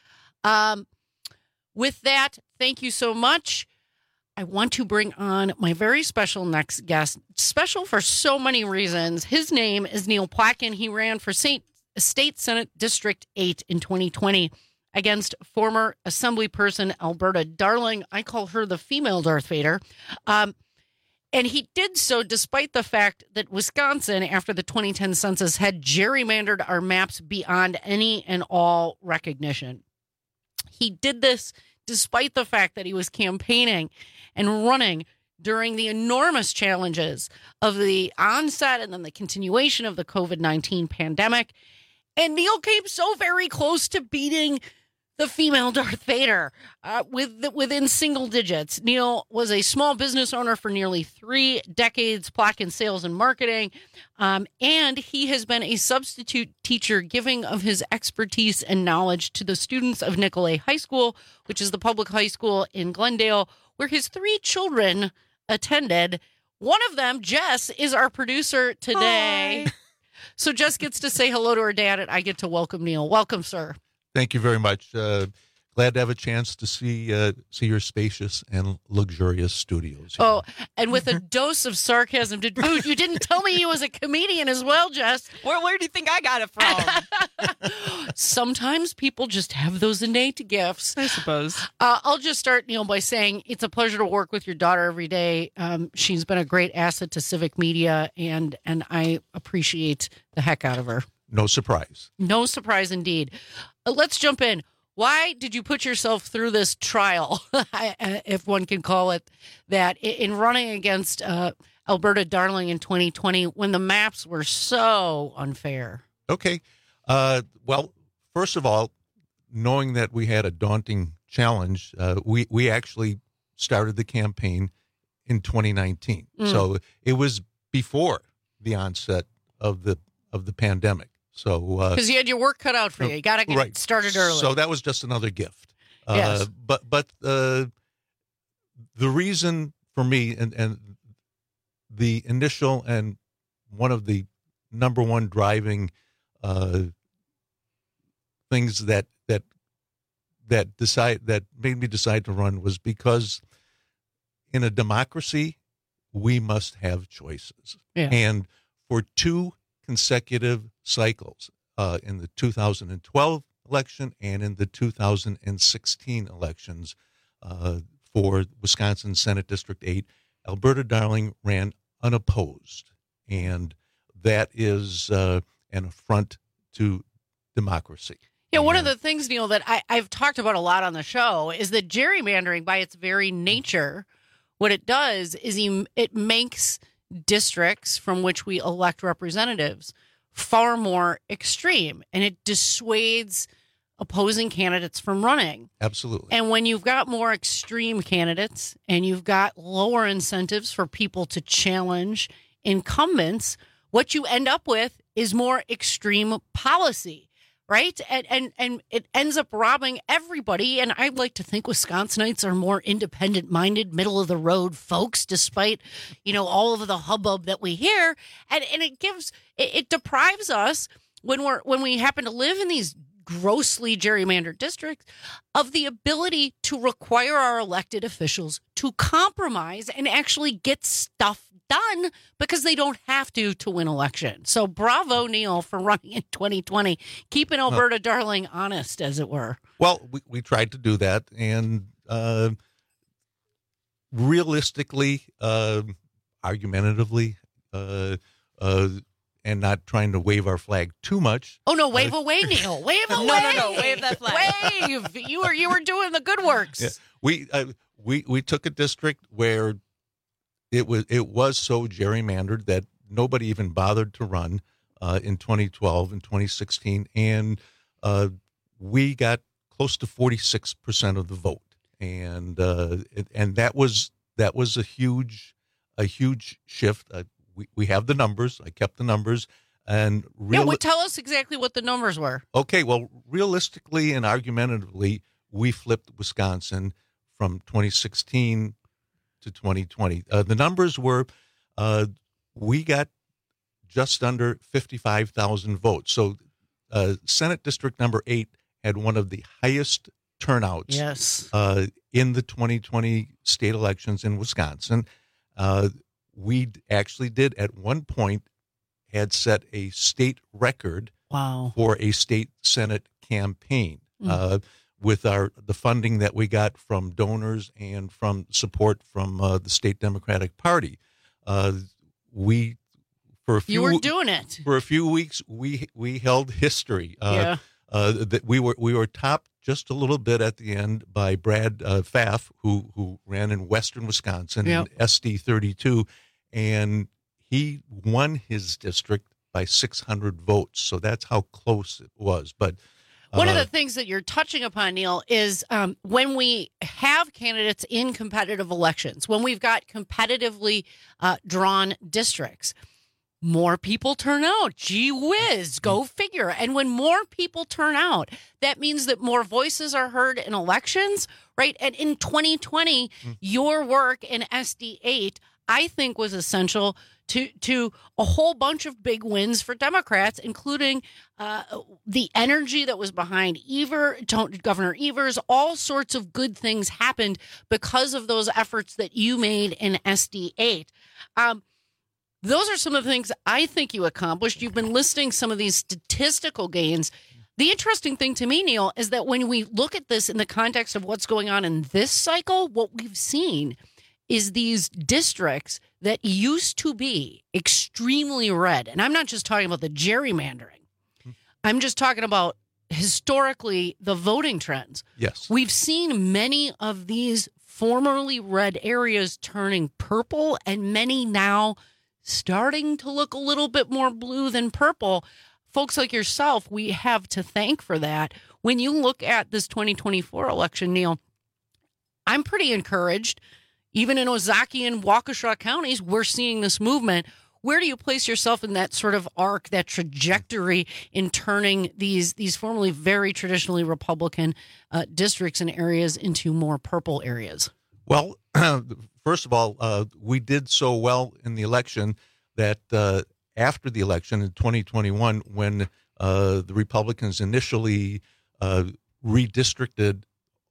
S13: Um, with that, thank you so much. I want to bring on my very special next guest, special for so many reasons. His name is Neil Plotkin. He ran for Saint State Senate District eight in twenty twenty against former Assemblyperson Alberta Darling. I call her the female Darth Vader. Um, and he did so despite the fact that Wisconsin, after the twenty ten census, had gerrymandered our maps beyond any and all recognition. He did this despite the fact that he was campaigning and running during the enormous challenges of the onset and then the continuation of the COVID nineteen pandemic. And Neil came so very close to beating the female Darth Vader uh, with, within single digits. Neil was a small business owner for nearly three decades, Plotkin sales and marketing, um, and he has been a substitute teacher, giving of his expertise and knowledge to the students of Nicolet High School, which is the public high school in Glendale, where his three children attended. One of them, Jess, is our producer today. Hi. So Jess gets to say hello to her dad, and I get to welcome Neil. Welcome, sir.
S3: Thank you very much. Uh, glad to have a chance to see uh, see your spacious and luxurious studios.
S13: Oh, and with a dose of sarcasm to boot. You didn't tell me he was a comedian as well, Jess.
S4: Where, where do you think I got it from?
S13: Sometimes people just have those innate gifts.
S4: I suppose.
S13: Uh, I'll just start, Neil, by saying it's a pleasure to work with your daughter every day. Um, she's been a great asset to Civic Media, and and I appreciate the heck out of her.
S3: No surprise.
S13: No surprise indeed. Uh, let's jump in. Why did you put yourself through this trial, if one can call it that, in running against uh, Alberta Darling in twenty twenty when the maps were so unfair?
S3: Okay. Uh, well, first of all, knowing that we had a daunting challenge, uh, we, we actually started the campaign in twenty nineteen. Mm. So it was before the onset of the of the pandemic. So
S13: because uh, you had your work cut out for you, you got to get right. started early.
S3: So that was just another gift.
S13: Yes.
S3: Uh, but but uh, the reason for me and and the initial and one of the number one driving uh, things that that that decide that made me decide to run was because in a democracy, we must have choices.
S13: Yeah.
S3: And for two consecutive cycles, uh, in the two thousand twelve election and in the two thousand sixteen elections uh, for Wisconsin Senate District eight, Alberta Darling ran unopposed. And that is uh, an affront to democracy.
S13: Yeah, one of the things, Neil, that I, I've talked about a lot on the show is that gerrymandering, by its very nature, what it does is it makes districts from which we elect representatives far more extreme, and it dissuades opposing candidates from running.
S3: Absolutely.
S13: And when you've got more extreme candidates and you've got lower incentives for people to challenge incumbents, what you end up with is more extreme policy. Right. And, and and it ends up robbing everybody. And I'd like to think Wisconsinites are more independent minded, middle of the road folks, despite, you know, all of the hubbub that we hear. And and it gives it, it deprives us when we're when we happen to live in these grossly gerrymandered districts of the ability to require our elected officials to compromise and actually get stuff done because they don't have to to win election. So bravo, Neil, for running in twenty twenty, keeping Alberta Darling honest, as it were.
S3: Well, we, we tried to do that, and uh, realistically, uh, argumentatively, uh, uh, and not trying to wave our flag too much.
S13: Oh no, wave uh, away, Neil. Wave away.
S4: No, no, no, wave that flag.
S13: Wave. You were you were doing the good works.
S3: Yeah. We uh, we we took a district where It was it was so gerrymandered that nobody even bothered to run uh, in twenty twelve and twenty sixteen, and uh, we got close to forty-six percent of the vote, and uh, it, and that was that was a huge a huge shift. Uh, we we have the numbers. I kept the numbers, and
S13: real- yeah. Well, tell us exactly what the numbers were.
S3: Okay, well, realistically and argumentatively, we flipped Wisconsin from twenty sixteen to twenty twenty. Uh, the numbers were, uh, we got just under fifty-five thousand votes. So uh, Senate District number eight had one of the highest turnouts
S13: yes.
S3: uh, in the twenty twenty state elections in Wisconsin. Uh, we actually did at one point had set a state record
S13: wow.
S3: for a state Senate campaign.
S13: Mm.
S3: Uh, with our the funding that we got from donors and from support from uh, the state Democratic Party. Uh, we, for a few...
S13: You were doing it.
S3: For a few weeks, we we held history. Uh,
S13: yeah.
S3: Uh, that we were we were topped just a little bit at the end by Brad uh, Pfaff, who, who ran in western Wisconsin
S13: yep.
S3: in S D thirty-two, and he won his district by six hundred votes. So that's how close it was. But
S13: one of the things that you're touching upon, Neil, is um, when we have candidates in competitive elections, when we've got competitively uh, drawn districts, more people turn out. Gee whiz, go figure. And when more people turn out, that means that more voices are heard in elections, right? And in twenty twenty, mm-hmm. your work in S D eight, I think, was essential to to a whole bunch of big wins for Democrats, including uh, the energy that was behind Evers, Governor Evers. All sorts of good things happened because of those efforts that you made in S D eight. Um, those are some of the things I think you accomplished. You've been listing some of these statistical gains. The interesting thing to me, Neil, is that when we look at this in the context of what's going on in this cycle, what we've seen is these districts that used to be extremely red. And I'm not just talking about the gerrymandering. I'm just talking about historically the voting trends.
S3: Yes.
S13: We've seen many of these formerly red areas turning purple, and many now starting to look a little bit more blue than purple. Folks like yourself, we have to thank for that. When you look at this twenty twenty-four election, Neil, I'm pretty encouraged. Even in Ozaukee and Waukesha counties, we're seeing this movement. Where do you place yourself in that sort of arc, that trajectory in turning these these formerly very traditionally Republican uh, districts and areas into more purple areas?
S3: Well, first of all, uh, we did so well in the election that uh, after the election in twenty twenty-one, when uh, the Republicans initially uh, redistricted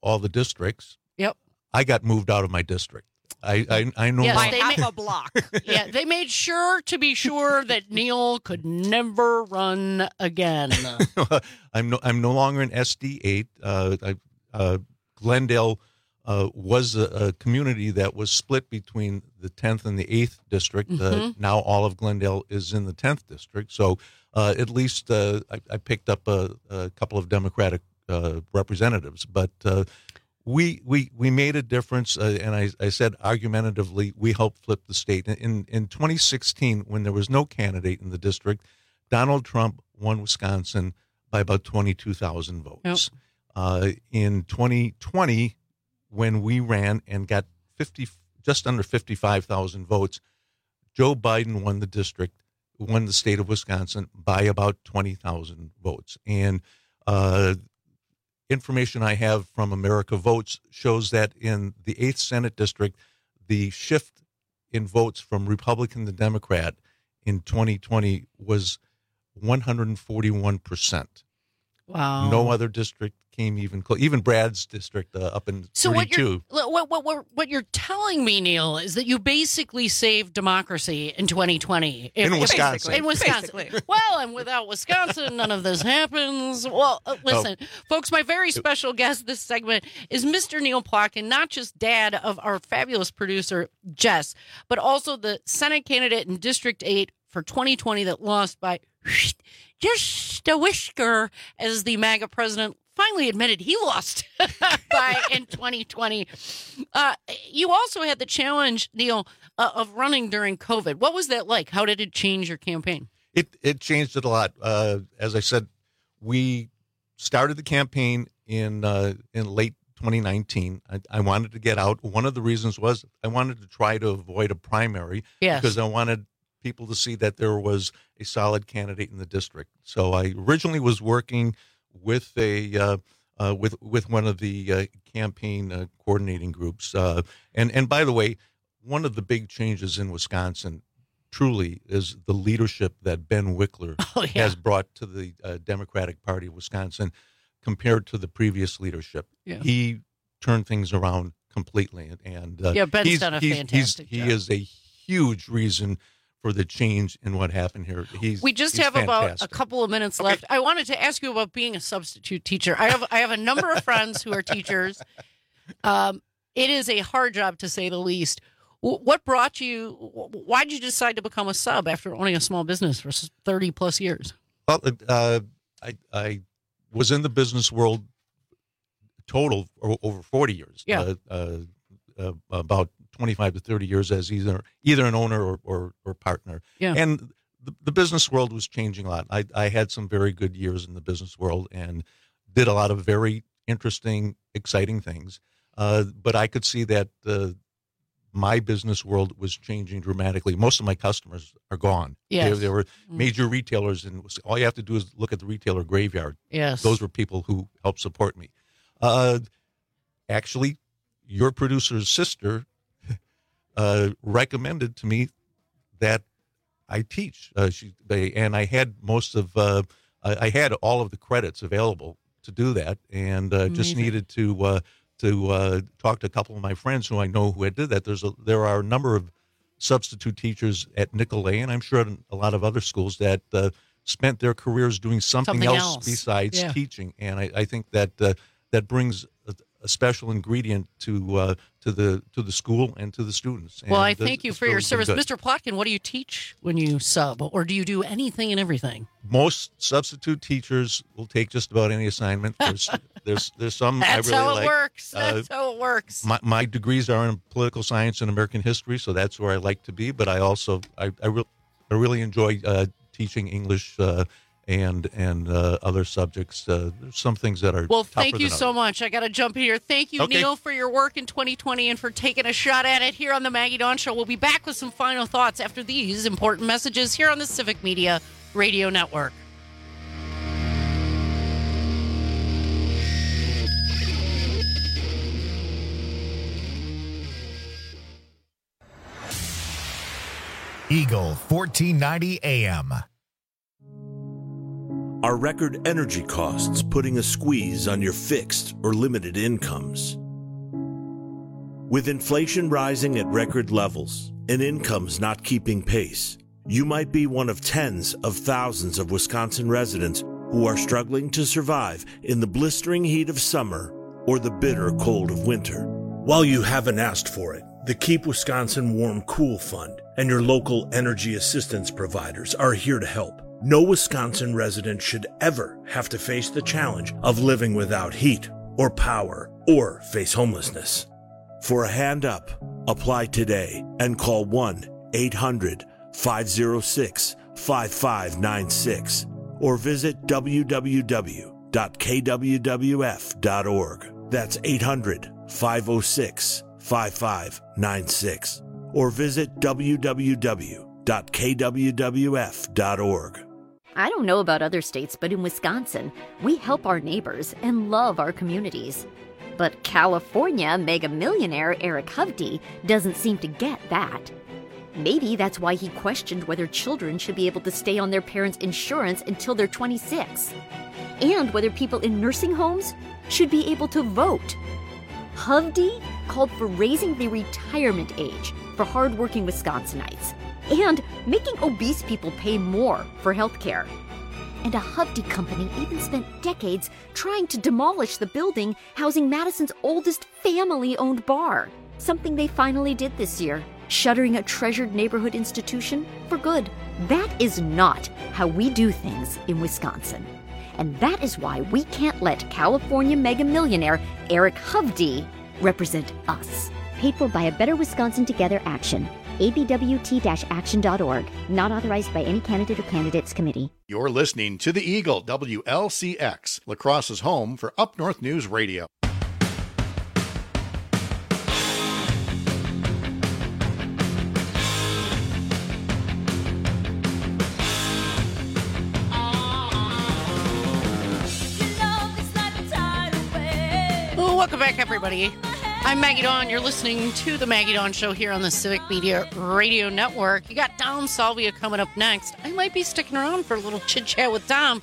S3: all the districts.
S13: Yep.
S3: I got moved out of my district. I I, I know
S13: Yes,
S3: my-
S13: they
S4: Half
S13: ma-
S4: a block.
S13: yeah, they made sure to be sure that Neil could never run again.
S3: I'm no I'm no longer in S D eight. Uh, I, uh, Glendale uh, was a, a community that was split between the tenth and the eighth district. Uh,
S13: Mhm.
S3: now all of Glendale is in the tenth district. So uh, at least uh, I, I picked up a, a couple of Democratic uh, representatives, but. Uh, We we we made a difference, uh, and I, I said argumentatively, we helped flip the state. In in twenty sixteen, when there was no candidate in the district, Donald Trump won Wisconsin by about twenty-two thousand votes.
S13: Yep.
S3: Uh, in twenty twenty, when we ran and got fifty, just under fifty-five thousand votes, Joe Biden won the district, won the state of Wisconsin by about twenty thousand votes, and. Uh, Information I have from America Votes shows that in the eighth Senate District, the shift in votes from Republican to Democrat in twenty twenty was one hundred forty-one percent.
S13: Wow.
S3: No other district came even close. Even Brad's district uh, up in
S13: So what you're
S3: thirty-two.
S13: what, what what what you're telling me, Neil, is that you basically saved democracy in twenty twenty
S3: In
S13: If-
S3: Wisconsin.
S13: In Wisconsin.
S4: Basically.
S13: Well, and without Wisconsin, none of this happens. Well, uh, listen, folks, my very special guest this segment is Mister Neil Plotkin, not just dad of our fabulous producer Jess, but also the Senate candidate in District eight for twenty twenty that lost by just a whisker, as the MAGA president finally admitted he lost by in twenty twenty. Uh, you also had the challenge, Neil, uh, of running during COVID. What was that like? How did it change your campaign?
S3: It it changed it a lot. Uh, as I said, we started the campaign in uh, in late twenty nineteen. I, I wanted to get out. One of the reasons was I wanted to try to avoid a primary
S13: Yes.
S3: because I wanted people to see that there was a solid candidate in the district. So I originally was working with a uh, uh, with with one of the uh, campaign uh, coordinating groups. Uh, and and by the way, one of the big changes in Wisconsin truly is the leadership that Ben Wickler
S13: Oh, yeah.
S3: has brought to the uh, Democratic Party of Wisconsin compared to the previous leadership.
S13: Yeah.
S3: He turned things around completely. And uh,
S13: Yeah, Ben's
S3: he's,
S13: done a
S3: he's,
S13: fantastic
S3: he's,
S13: job.
S3: He is a huge reason for the change in what happened here. He's
S13: We just
S3: he's
S13: have about
S3: fantastic.
S13: a couple of minutes left. I wanted to ask you about being a substitute teacher. I have I have a number of friends who are teachers. Um, it is a hard job, to say the least. W- What brought you? Why did you decide to become a sub after owning a small business for thirty plus years?
S3: Well, uh, I I was in the business world total o- over forty years.
S13: Yeah.
S3: Uh, uh, uh, about twenty-five to thirty years as either either an owner or or, or partner.
S13: Yeah.
S3: And the, the business world was changing a lot. I I had some very good years in the business world and did a lot of very interesting, exciting things. Uh, but I could see that uh, my business world was changing dramatically. Most of my customers are gone.
S13: Yes.
S3: They, they were
S13: Mm.
S3: major retailers, and all you have to do is look at the retailer graveyard.
S13: Yes.
S3: Those were people who helped support me. Uh, actually, your producer's sister uh, recommended to me that I teach. Uh, she they, and I had most of uh, I, I had all of the credits available to do that, and uh, just
S13: Amazing.
S3: needed to uh, to uh, talk to a couple of my friends who I know who had did that. There's a, there are a number of substitute teachers at Nicolay, and I'm sure at a lot of other schools that uh, spent their careers doing something,
S13: Something
S3: else,
S13: else.
S3: besides
S13: Yeah.
S3: teaching, and I, I think that uh, that brings a, a special ingredient to uh, to the to the school and to the students.
S13: Well,
S3: And
S13: I
S3: the-
S13: thank you
S3: it's
S13: for your
S3: really been
S13: service.
S3: good.
S13: Mister Plotkin, what do you teach when you sub, or do you do anything and everything?
S3: Most substitute teachers will take just about any assignment. There's there's there's some
S13: That's
S3: I really
S13: how it
S3: like.
S13: works.
S3: Uh,
S13: That's how it works.
S3: My, my degrees are in political science and American history, so that's where I like to be. But I also I I, re- I really enjoy uh, teaching English uh, and and uh, other subjects. Uh, there's some things that are
S13: Well,
S3: tougher
S13: thank you
S3: than
S13: so
S3: others.
S13: much. I got to jump here. Thank you,
S3: Okay.
S13: Neil, for your work in twenty twenty and for taking a shot at it here on the Maggie Dawn Show. We'll be back with some final thoughts after these important messages here on the Civic Media Radio Network.
S1: Eagle fourteen ninety A M.
S5: Are record energy costs putting a squeeze on your fixed or limited incomes? With inflation rising at record levels and incomes not keeping pace, you might be one of tens of thousands of Wisconsin residents who are struggling to survive in the blistering heat of summer or the bitter cold of winter. While you haven't asked for it, the Keep Wisconsin Warm Cool Fund and your local energy assistance providers are here to help. No Wisconsin resident should ever have to face the challenge of living without heat or power or face homelessness. For a hand up, apply today and call one eight hundred five oh six five five nine six or visit w w w dot k w w f dot org. That's eight hundred five oh six five five nine six or visit w w w dot k w w f dot org.
S6: I don't know about other states, but in Wisconsin, we help our neighbors and love our communities. But California mega millionaire Eric Hovde doesn't seem to get that. Maybe that's why he questioned whether children should be able to stay on their parents' insurance until they're twenty-six, and whether people in nursing homes should be able to vote. Hovde called for raising the retirement age for hardworking Wisconsinites and making obese people pay more for health care. And a Hovde company even spent decades trying to demolish the building housing Madison's oldest family-owned bar, something they finally did this year, shuttering a treasured neighborhood institution for good. That is not how we do things in Wisconsin. And that is why we can't let California mega millionaire Eric Hovde represent us.
S7: Paid for by a Better Wisconsin Together action. A B W T action dot org. Not authorized by any candidate or candidates committee.
S9: You're listening to The Eagle, W L C X, La Crosse's home for Up North News Radio.
S13: Well, welcome back, everybody. I'm Maggie Dawn. You're listening to the Maggie Dawn Show here on the Civic Media Radio Network. You got Dom Salvia coming up next. I might be sticking around for a little chit-chat with Dom.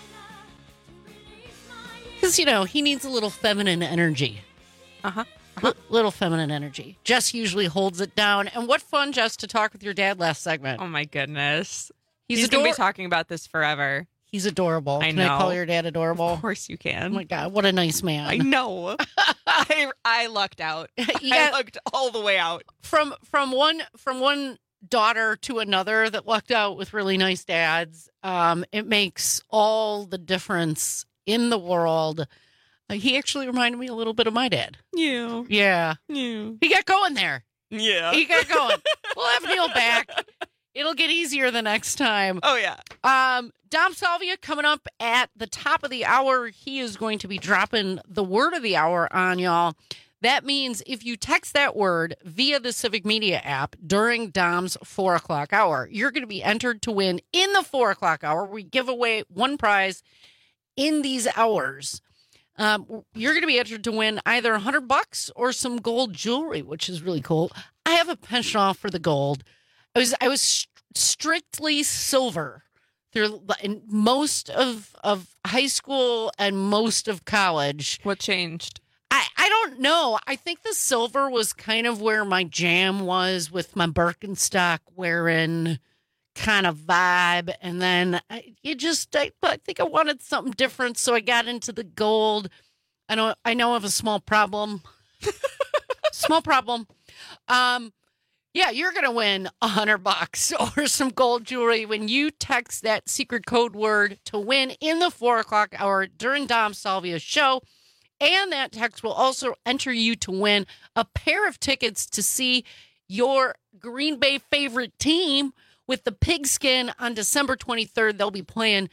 S13: Because, you know, he needs a little feminine energy.
S4: Uh-huh.
S13: uh-huh. L- little feminine energy. Jess usually holds it down. And what fun, Jess, to talk with your dad last segment.
S4: Oh, my goodness.
S13: He's,
S4: He's
S13: ador-
S4: going to be talking about this forever.
S13: He's adorable.
S4: I
S13: Can
S4: know.
S13: I call your dad adorable?
S4: Of course you can.
S13: Oh, my God. What a nice man.
S4: I know. I, I lucked out.
S13: Yeah.
S4: I lucked all the way out.
S13: From from one from one daughter to another that lucked out with really nice dads, um, it makes all the difference in the world. Uh, he actually reminded me a little bit of my dad.
S4: Yeah.
S13: Yeah.
S4: Yeah.
S13: He got going there.
S4: Yeah.
S13: He got going. We'll have Neil back. It'll get easier the next time.
S4: Oh, yeah.
S13: Um, Dom Salvia coming up at the top of the hour. He is going to be dropping the word of the hour on y'all. That means if you text that word via the Civic Media app during Dom's four o'clock hour, you're going to be entered to win in the four o'clock hour. We give away one prize in these hours. Um, you're going to be entered to win either a hundred bucks or some gold jewelry, which is really cool. I have a penchant for the gold. I was I was st- strictly silver through in most of, of high school and most of college.
S4: What changed?
S13: I, I don't know. I think the silver was kind of where my jam was with my Birkenstock wearing kind of vibe. And then I, it just, I, I think I wanted something different. So I got into the gold. I know, I know I have a small problem. Small problem. Um, Yeah, you're going to win a hundred bucks or some gold jewelry when you text that secret code word to win in the four o'clock hour during Dom Salvia's show. And that text will also enter you to win a pair of tickets to see your Green Bay favorite team with the Pigskin on December twenty-third. They'll be playing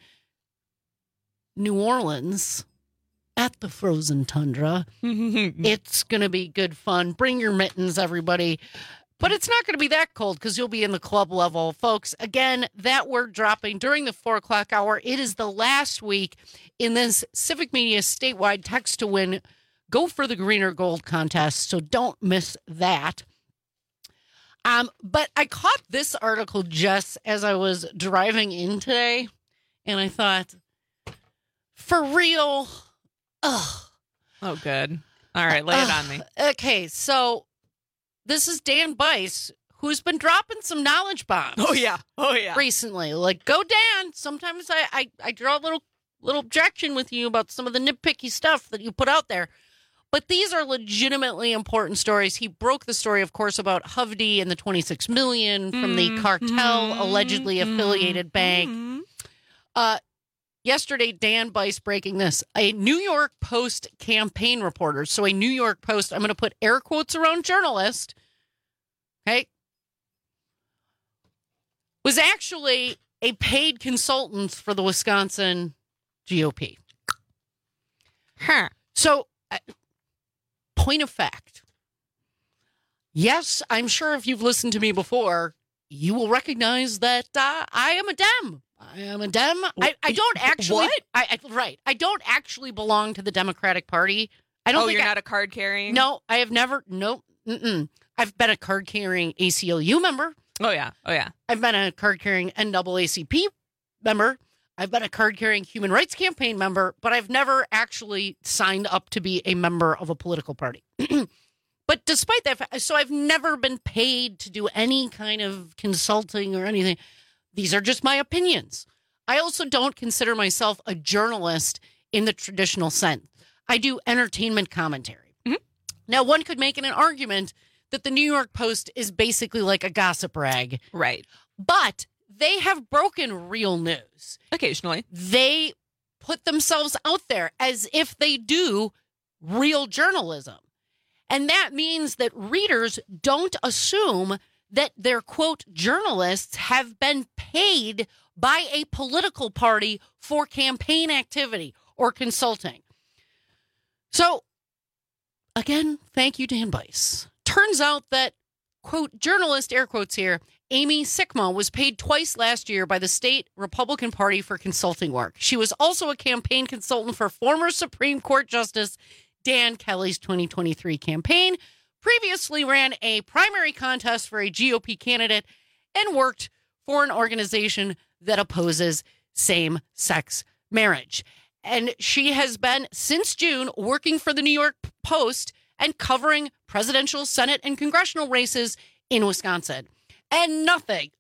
S13: New Orleans at the frozen tundra. It's going to be good fun. Bring your mittens, everybody. But it's not going to be that cold because you'll be in the club level. Folks, again, that word dropping during the four o'clock hour. It is the last week in this Civic Media statewide text to win. Go for the green or gold contest, so don't miss that. Um, but I caught this article, Jess, as I was driving in today, and I thought, For real. Ugh.
S4: Oh, good. All right, lay it on me.
S13: Okay, so this is Dan Bice, who's been dropping some knowledge bombs.
S4: Oh, yeah. Oh, yeah.
S13: Recently. Like, go Dan. Sometimes I, I, I draw a little, little objection with you about some of the nitpicky stuff that you put out there. But these are legitimately important stories. He broke the story, of course, about Hovde and the twenty-six million dollars from the cartel
S4: Mm-hmm.
S13: allegedly affiliated bank. Uh, yesterday, Dan Bice breaking this. A New York Post campaign reporter, so a New York Post, I'm going to put air quotes around journalist, okay, was actually a paid consultant for the Wisconsin G O P.
S4: Huh.
S13: So, uh, point of fact. Yes, I'm sure if you've listened to me before, you will recognize that uh, I am a Dem. I am a Dem. I, I don't actually.
S4: What?
S13: I, I, right. I don't actually belong to the Democratic Party. I don't
S4: oh,
S13: think
S4: you're
S13: I,
S4: not a card carrying?
S13: No, I have never. No. Mm-mm. I've been a card carrying A C L U member.
S4: Oh, yeah. Oh, yeah.
S13: I've been a card carrying N double A C P member. I've been a card carrying Human Rights Campaign member, but I've never actually signed up to be a member of a political party. But despite that, so I've never been paid to do any kind of consulting or anything. These are just my opinions. I also don't consider myself a journalist in the traditional sense. I do entertainment commentary.
S4: Mm-hmm.
S13: Now, one could make an argument that the New York Post is basically like a gossip rag.
S4: Right.
S13: But they have broken real news.
S4: Occasionally.
S13: They put themselves out there as if they do real journalism. And that means that readers don't assume that their, quote, journalists have been paid by a political party for campaign activity or consulting. So, again, thank you, Dan Bice. Turns out that, quote, journalist, air quotes here, Amy Sikma was paid twice last year by the state Republican Party for consulting work. She was also a campaign consultant for former Supreme Court Justice Dan Kelly's twenty twenty-three campaign, previously ran a primary contest for a G O P candidate, and worked for an organization that opposes same-sex marriage. And she has been, since June, working for the New York Post and covering presidential, Senate, and congressional races in Wisconsin. And nothing,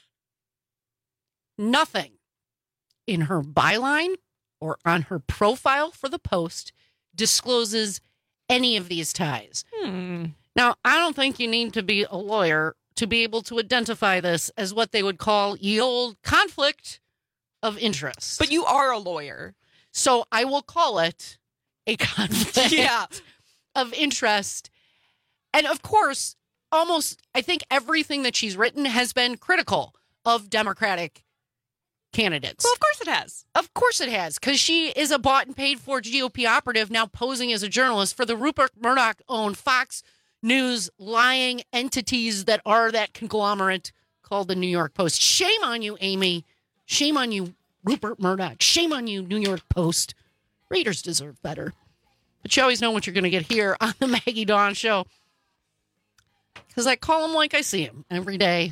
S13: nothing in her byline or on her profile for the Post discloses any of these ties.
S4: Hmm.
S13: Now, I don't think you need to be a lawyer to be able to identify this as what they would call ye old conflict of interest.
S4: But you are a lawyer.
S13: So I will call it a conflict
S4: Yeah.
S13: of interest. And of course, almost, I think everything that she's written has been critical of Democratic candidates.
S4: Well, of course it has.
S13: Of course it has, because she is a bought and paid for G O P operative now posing as a journalist for the Rupert Murdoch-owned Fox News lying entities that are that conglomerate called the New York Post. Shame on you, Amy. Shame on you, Rupert Murdoch. Shame on you, New York Post. Readers deserve better. But you always know what you're going to get here on the Maggie Dawn Show. Because I call them like I see them every day.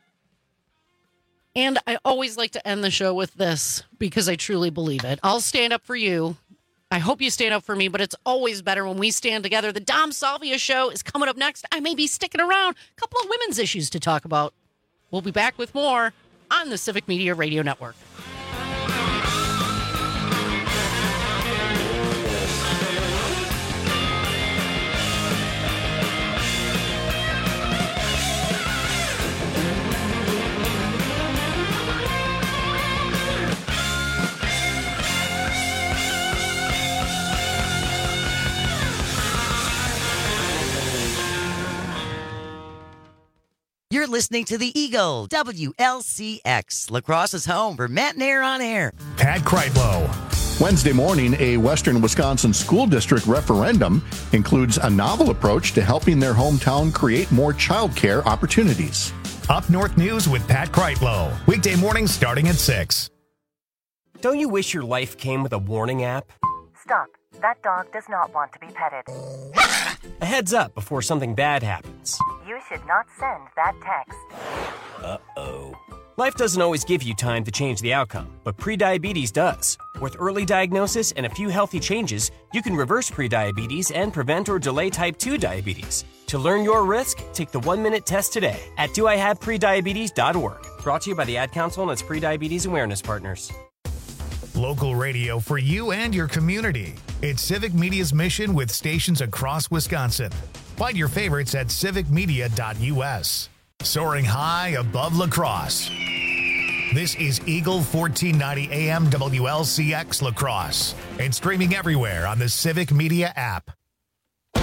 S13: And I always like to end the show with this because I truly believe it. I'll stand up for you. I hope you stand up for me, but it's always better when we stand together. The Dom Salvia Show is coming up next. I may be sticking around. A couple of women's issues to talk about. We'll be back with more on the Civic Media Radio Network.
S10: You're listening to The Eagle, W L C X, La Crosse's home for Matt and Air on Air.
S1: Pat Kreitlow.
S9: Wednesday morning, a Western Wisconsin school district referendum includes a novel approach to helping their hometown create more childcare opportunities.
S1: Up North News with Pat Kreitlow. Weekday mornings starting at six.
S11: Don't you wish your life came with a warning app?
S12: Stop. That dog does not want to be petted.
S11: A heads up before something bad happens.
S12: You should not send that text.
S11: Uh-oh. Life doesn't always give you time to change the outcome, but prediabetes does. With early diagnosis and a few healthy changes, you can reverse prediabetes and prevent or delay type two diabetes. To learn your risk, take the one-minute test today at do I have prediabetes dot org. Brought to you by the Ad Council and its prediabetes awareness partners.
S1: Local radio for you and your community. It's Civic Media's mission with stations across Wisconsin. Find your favorites at civic media dot u s. Soaring high above La Crosse. This is Eagle fourteen ninety A M W L C X La Crosse and streaming everywhere on the Civic Media app.